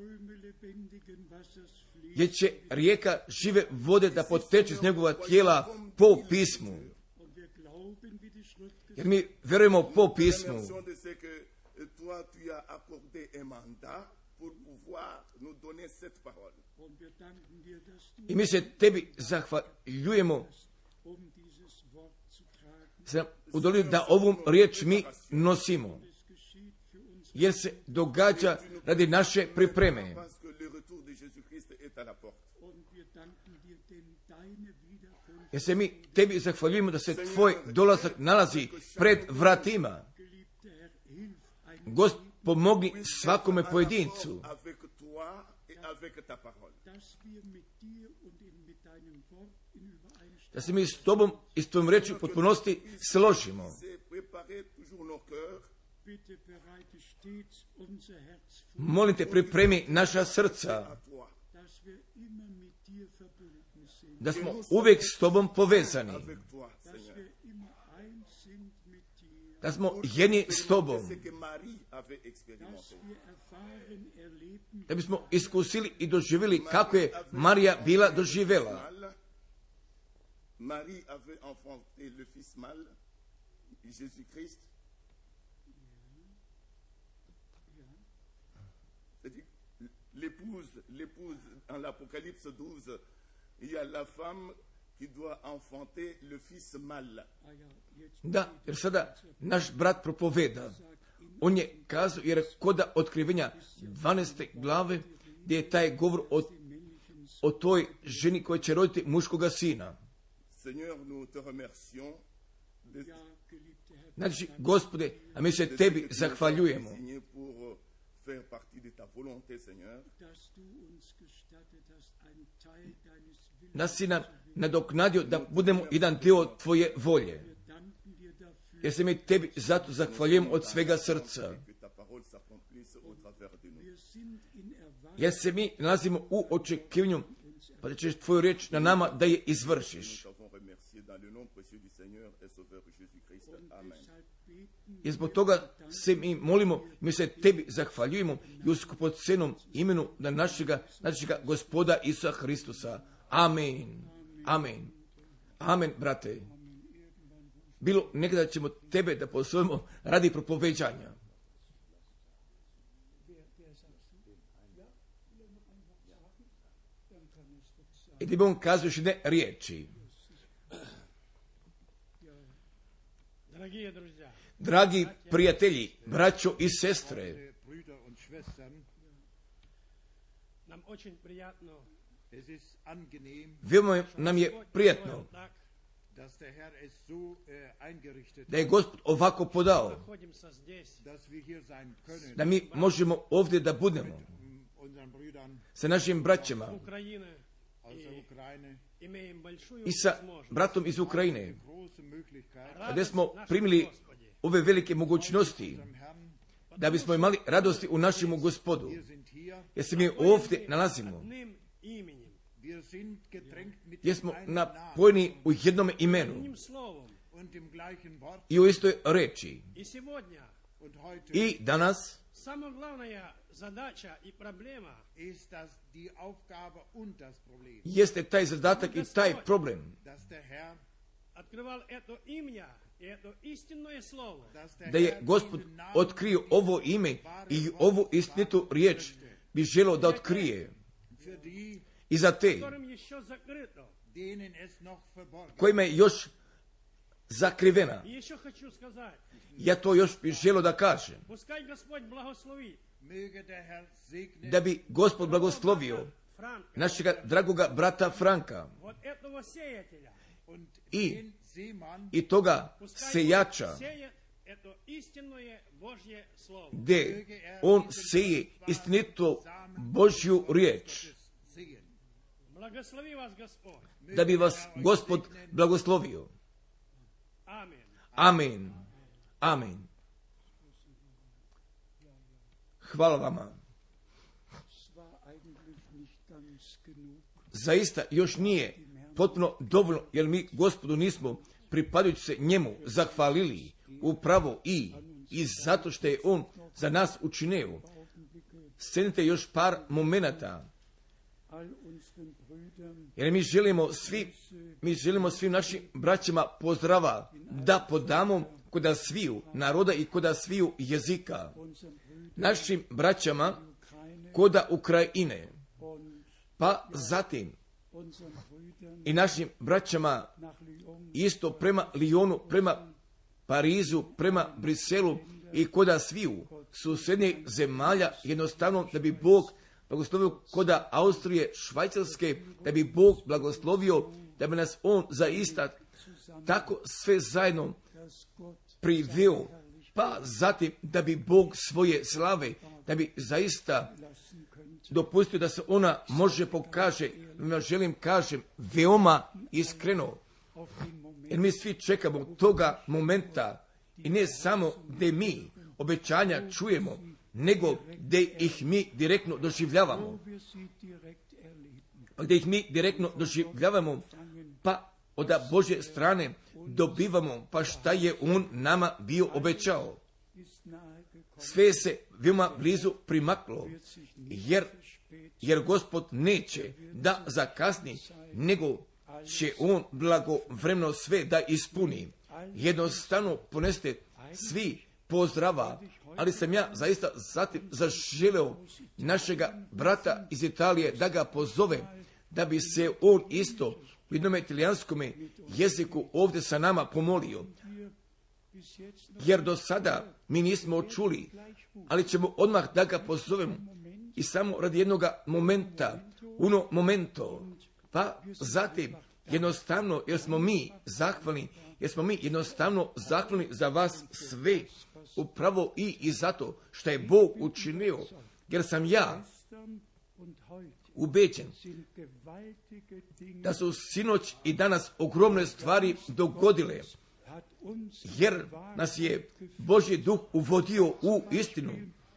jer će rijeka žive vode da poteče iz njegova tijela po pismu. Jer mi vjerujemo po pismu. I mi se tebi zahvaljujemo za udolju da ovu riječ mi nosimo. Jer se događa radi naše pripreme. Jer se mi tebi zahvaljujemo da se tvoj dolazak nalazi pred vratima. Gospod, pomogni svakome pojedincu da se mi s tobom i s tvojom reči u potpunosti složimo. Molim te, pripremi naša srca da smo uvijek s tobom povezani, da smo jedni s tobom, da bismo iskusili i doživjeli kako je Marija bila doživjela. Marie avait enfanté le fils mâle, Jésus-Christ. L'épouse, l'épouse, en l'Apocalypse douze, il y a la femme qui doit enfanter le fils mâle. Da, jer sada naš brat propoveda. On je kazao, jer koda otkrivenja dvanaeste glave, gdje je taj govor o, o toj ženi koja će roditi muškoga sina. Znači, Gospode, a mi se tebi zahvaljujemo da si nam nadoknadio da budemo jedan dio tvoje volje. Jer se mi tebi zato zahvaljujemo od svega srca. Jer se mi nalazimo u očekivanju, pa da ćeš tvoju riječ na nama da je izvršiš. I zbog toga se mi molimo, mi se tebi zahvaljujemo i u skupocenom imenu na našega, našega Gospoda Isusa Hristusa. Amen. Amen. Amen, brate. Bilo nekada ćemo tebe da poslovimo radi propoveđanja. I ti bi on kazao još jedne riječi. Dragi prijatelji, braćo i sestre, veoma nam je prijatno da je Gospod ovako podao, da mi možemo ovdje da budemo sa našim braćama i sa bratom iz Ukrajine, gdje smo primili ove velike mogućnosti da bismo imali radosti u našemu Gospodu, jer se mi ovdje nalazimo, jer smo napojeni u jednom imenu i u istoj reči. I danas jeste taj zadatak i taj problem, da je Gospod otkrio ovo ime i ovu istinitu riječ bi želio da otkrije i za te kojima je još zakrivena. Ja to još bi želio da kažem, da bi Gospod blagoslovio našega dragoga brata Franka i, i toga sejača, gdje on seje istinito Božju riječ, da bi vas Gospod blagoslovio. Amen. Amen. Hvala vama. Zaista još nije potpuno dovoljno, jer mi Gospodu nismo pripadajući se njemu zahvalili upravo i, i zato što je on za nas učinio. sjednite još par momenata. Jer mi želimo svi, mi želimo svim našim braćama pozdrava da podamo koda sviju naroda i koda sviju jezika. Našim braćama koda Ukrajine, pa zatim i našim braćama isto prema Lyonu, prema Parizu, prema Briselu i koda sviju susjednih zemalja, jednostavno da bi Bog blagoslovio koda Austrije, Švajcarske, da bi Bog blagoslovio, da bi nas On zaista tako sve zajedno priveo, pa zatim da bi Bog svoje slave, da bi zaista dopustio da se ona može pokaže, ja želim kažem veoma iskreno, jer mi svi čekamo toga momenta i ne samo gdje mi obećanja čujemo, nego gdje ih mi direktno doživljavamo. Gdje ih mi direktno doživljavamo, pa od Božje strane dobivamo, pa šta je On nama bio obećao. Sve se veoma blizu primaklo, jer, jer Gospod neće da zakasni, nego će On blagovremeno sve da ispuni. Jednostavno poneste svi pozdrava, ali sam ja zaista zatim zaželeo našega brata iz Italije da ga pozove, da bi se on isto u jednom italijanskom jeziku ovdje sa nama pomolio. Jer do sada mi nismo čuli, ali ćemo odmah da ga pozovemo i samo radi jednog momenta, uno momento, pa zatim jednostavno jer smo mi zahvalni, jer smo mi jednostavno zahvalni za vas sve, upravo i, i zato što je Bog učinio, jer sam ja ubeđen da su sinoć i danas ogromne stvari dogodile, jer nas je Božji duh uvodio u istinu.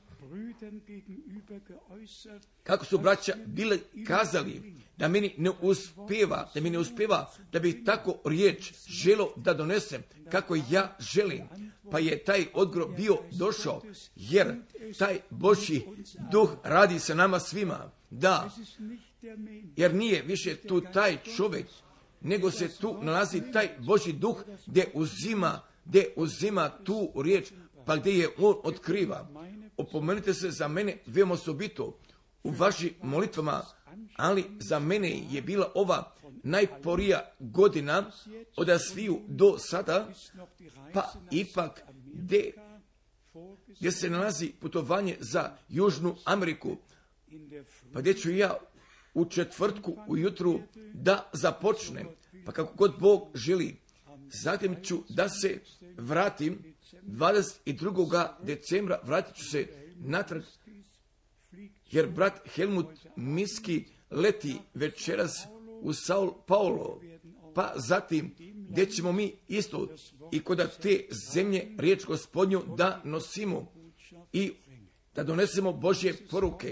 Kako su braća bili kazali da meni ne uspeva, da mi ne uspeva da bi tako riječ želo da donesem kako ja želim, pa je taj odgovor bio došao, jer taj Božji duh radi sa nama svima. Da, jer nije više tu taj čovjek, nego se tu nalazi taj Božji duh gdje uzima, gdje uzima tu riječ, pa gdje je on otkriva. Opomenite se za mene veoma osobito u vašim molitvama, ali za mene je bila ova najporija godina od sviju do sada, pa ipak gdje, gdje se nalazi putovanje za Južnu Ameriku, pa gdje ću ja u četvrtku ujutru da započnem, pa kako god Bog želi. Zatim ću da se vratim dvadeset drugog decembra, vratit ću se natrag, jer brat Helmut Miski leti večeras u Sao Paulo, pa zatim gdje ćemo mi isto i kod te zemlje riječ Gospodnju da nosimo i da donesemo Božje poruke.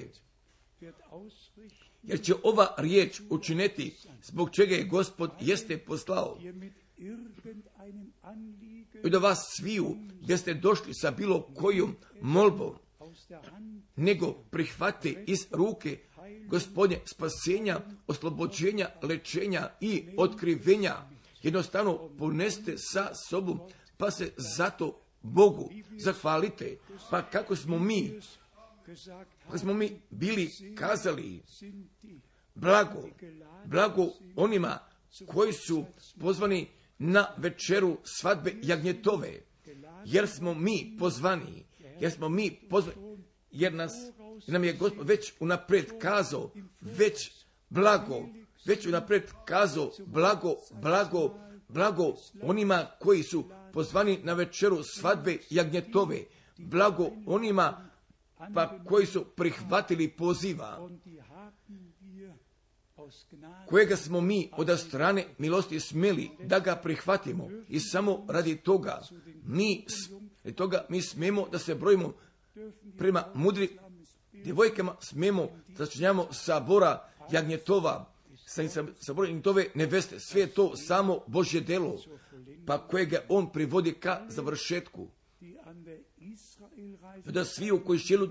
Jer će ova riječ učiniti zbog čega je Gospod jeste poslao. I do vas sviju gdje ste došli sa bilo kojom molbom, nego prihvate iz ruke Gospodnje spasenja, oslobođenja, lečenja i otkrivenja. Jednostavno poneste sa sobom, pa se zato Bogu zahvalite. Pa kako smo mi, kako smo mi bili kazali, blago, blago onima koji su pozvani na večeru svadbe jagnjetove, jer smo mi pozvani, jer smo mi pozvani, jer nas, jer nam je Gospod već unaprijed kazao, već blago, već unaprijed kazao, blago, blago, blago onima koji su pozvani na večeru svadbe jagnjetove, blago onima pa koji su prihvatili poziva, kojega smo mi od strane milosti smjeli da ga prihvatimo i samo radi toga mi, toga mi smijemo da se brojimo prema mudri djevojkama, smijemo da činjamo sabora jagnjetova, sabora jagnjetove neveste, sve je to samo Božje delo, pa kojega on privodi ka završetku. Da svi u koji želu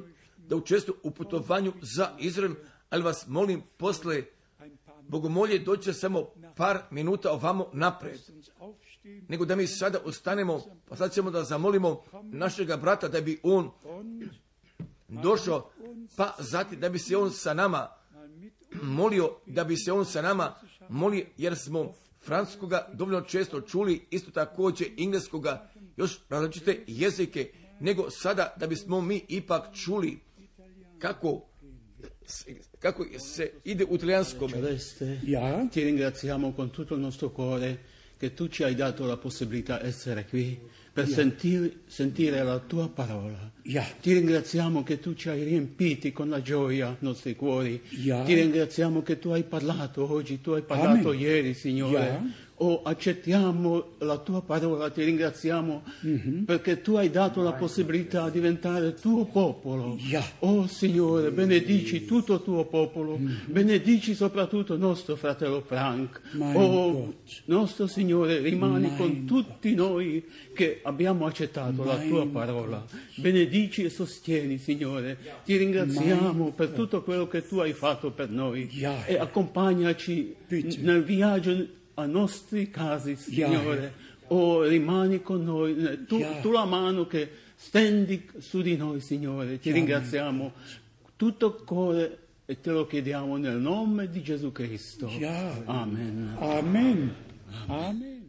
da učestvuju u putovanju za Izrael, ali vas molim posle bogomolje doće samo par minuta ovamo napred, nego da mi sada ostanemo, pa sad ćemo da zamolimo našega brata da bi on došao, pa zatim da bi se on sa nama molio, da bi se on sa nama molio, jer smo francuskoga dovoljno često čuli, isto također engleskoga, još različite jezike, nego sada da bismo mi ipak čuli kako kako se ide u italijanskom. Ja. Ti ringraziamo con tutto il nostro cuore che tu ci hai dato la possibilità di essere qui per ja. sentire, sentire la tua parola. Ja. Ti ringraziamo che tu ci hai riempiti con la gioia i nostri cuori. Ja. Ti ringraziamo che tu hai parlato oggi, tu hai parlato Amen. Ieri, Signore. Ja. Oh, accettiamo la tua parola, ti ringraziamo mm-hmm. perché tu hai dato la possibilità di diventare tuo popolo. Yeah. Oh Signore, benedici tutto il tuo popolo, mm-hmm. benedici soprattutto il nostro fratello Frank. My oh, God. Nostro Signore, rimani My con God. Tutti noi che abbiamo accettato My la tua parola. God. Benedici e sostieni, Signore. Ti ringraziamo My per God. Tutto quello che tu hai fatto per noi. Yeah. E accompagnaci Bitte. Nel viaggio a nostri casi, Signore, yeah. oh, rimani con noi, tu, yeah. tu la mano che stendi su di noi, Signore, ti yeah. ringraziamo tutto il cuore e te lo chiediamo nel nome di Gesù Cristo. Yeah. Amen. Amen. Amen.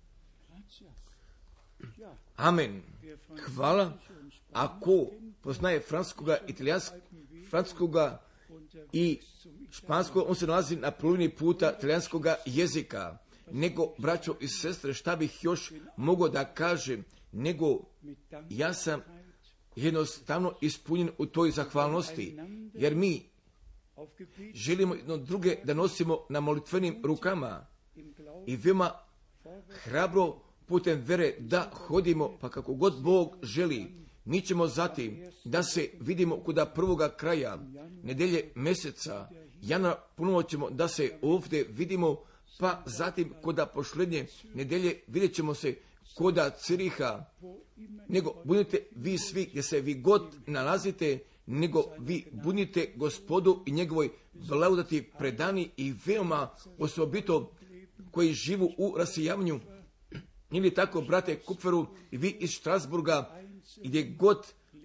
Amen. Hvala. Ako poznaje francuskoga, italijanskoga, francuskoga i špansko, on se nalazi na polovini puta italijanskoga jezika. Nego, braćo i sestre, šta bih još mogao da kažem, nego ja sam jednostavno ispunjen u toj zahvalnosti, jer mi želimo jedno druge da nosimo na molitvenim rukama i veoma hrabro putem vere da hodimo, pa kako god Bog želi. Mi ćemo zatim da se vidimo kuda prvoga kraja nedelje meseca januara, ponovo ćemo da se ovdje vidimo, pa zatim koda posljednje nedelje vidjet ćemo se koda Ciriha. Nego budite vi svi gdje se vi god nalazite, nego vi budite Gospodu i njegovoj blagodati predani i veoma osobito koji živu u rasijavanju. Ili tako, brate Kupferu, i vi iz Strasburga, gdje god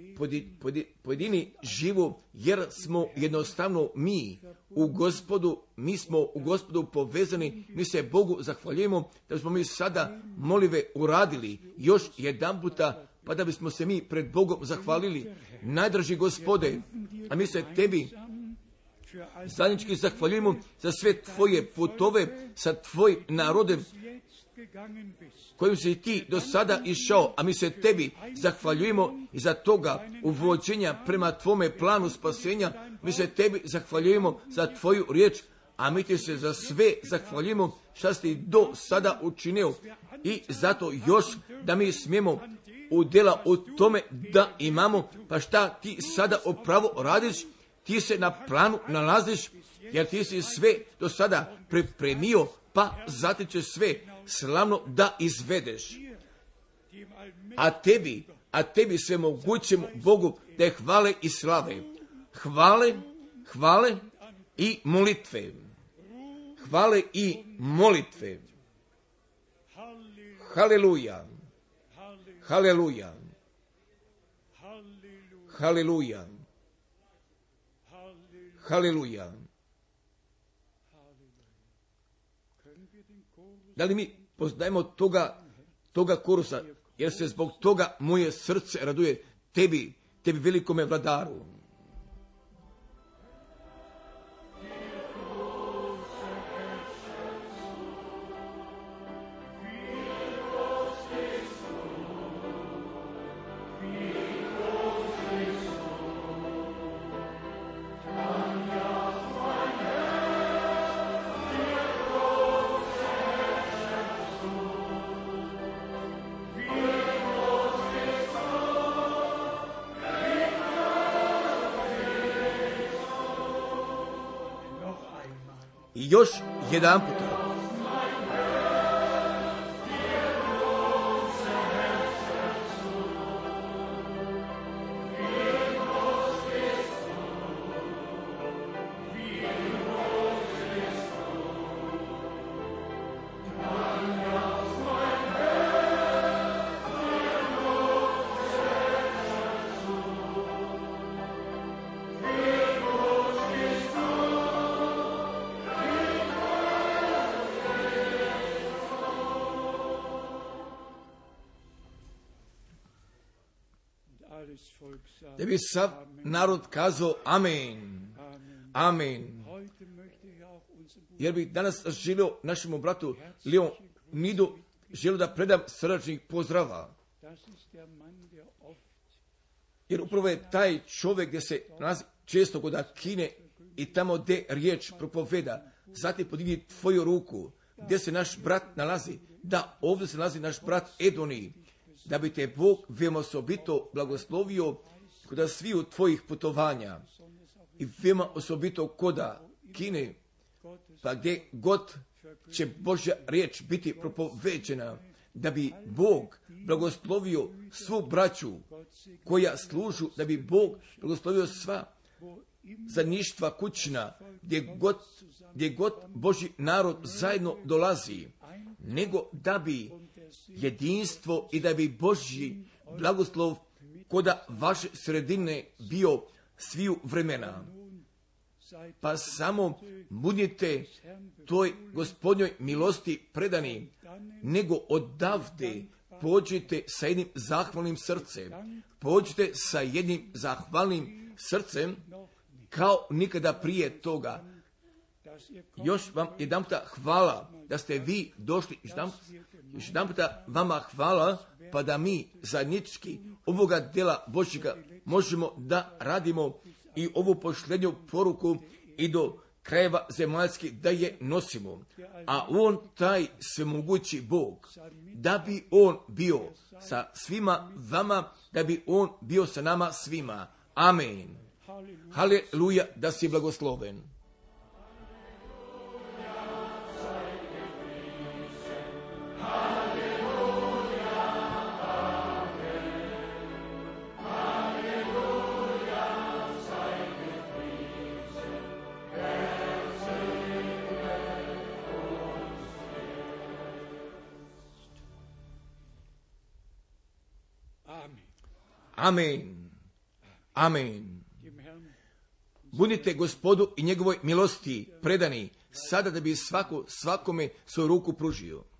pojedini živu, jer smo jednostavno mi u Gospodu, mi smo u Gospodu povezani, mi se Bogu zahvaljujemo da smo mi sada molive uradili još jedan puta, pa da bismo se mi pred Bogom zahvalili. Najdraži Gospode, a mi se tebi zajednički zahvaljujemo za sve tvoje putove sa tvojim narodem kojim si ti do sada išao, a mi se tebi zahvaljujemo i za toga uvođenja prema tvome planu spasenja. Mi se tebi zahvaljujemo za tvoju riječ, a mi ti se za sve zahvaljujemo šta si do sada učinio i zato još da mi smijemo udjela u tome da imamo, pa šta ti sada upravo radiš, ti se na planu nalaziš, jer ti si sve do sada pripremio, pa zatim će sve slavno da izvedeš. A tebi, a tebi sve mogućem Bogu da je hvale i slave. Hvale, hvale i molitve. Hvale i molitve. Haleluja. Haleluja. Haleluja. Haleluja. Da li mi poznajemo toga, toga korusa, jer se zbog toga moje srce raduje tebi, tebi velikome vladaru. Još jedan puta. da bi sav narod kazao amen, amen. Jer bih danas želio našemu bratu Leonidu želio da predam srdačnih pozdrava. Jer upravo je taj čovjek gdje se nalazi često kod Kine i tamo gdje riječ propoveda. Zatim podigni tvoju ruku gdje se naš brat nalazi. Da, ovdje se nalazi naš brat Edoni. Da bi te Bog veoma osobito blagoslovio kod sviju tvojih putovanja. I veoma osobito kod Kine. Pa gdje god će Božja riječ biti propoveđena. Da bi Bog blagoslovio svu braću koja služu, da bi Bog blagoslovio sva zajedništva kućna, gdje god, gdje god Božji narod zajedno dolazi, nego da bi jedinstvo i da bi Božji blagoslov koda vaše sredine bio sviju vremena. Pa samo budite toj Gospodnjoj milosti predani, nego odavde pođite sa jednim zahvalnim srcem. Pođite sa jednim zahvalnim srcem kao nikada prije toga. Još vam jedan puta hvala da ste vi došli. Još jedan puta vama hvala pa da mi zajednički ovoga djela Božjega možemo da radimo i ovu posljednju poruku i do krajeva zemaljskih da je nosimo. A on, taj svemogući Bog, da bi on bio sa svima vama, da bi on bio sa nama svima. Amen. Haleluja, da si blagosloven. Amen. Amen. Budite Gospodu i njegovoj milosti predani sada da bi svako svakome svoju ruku pružio.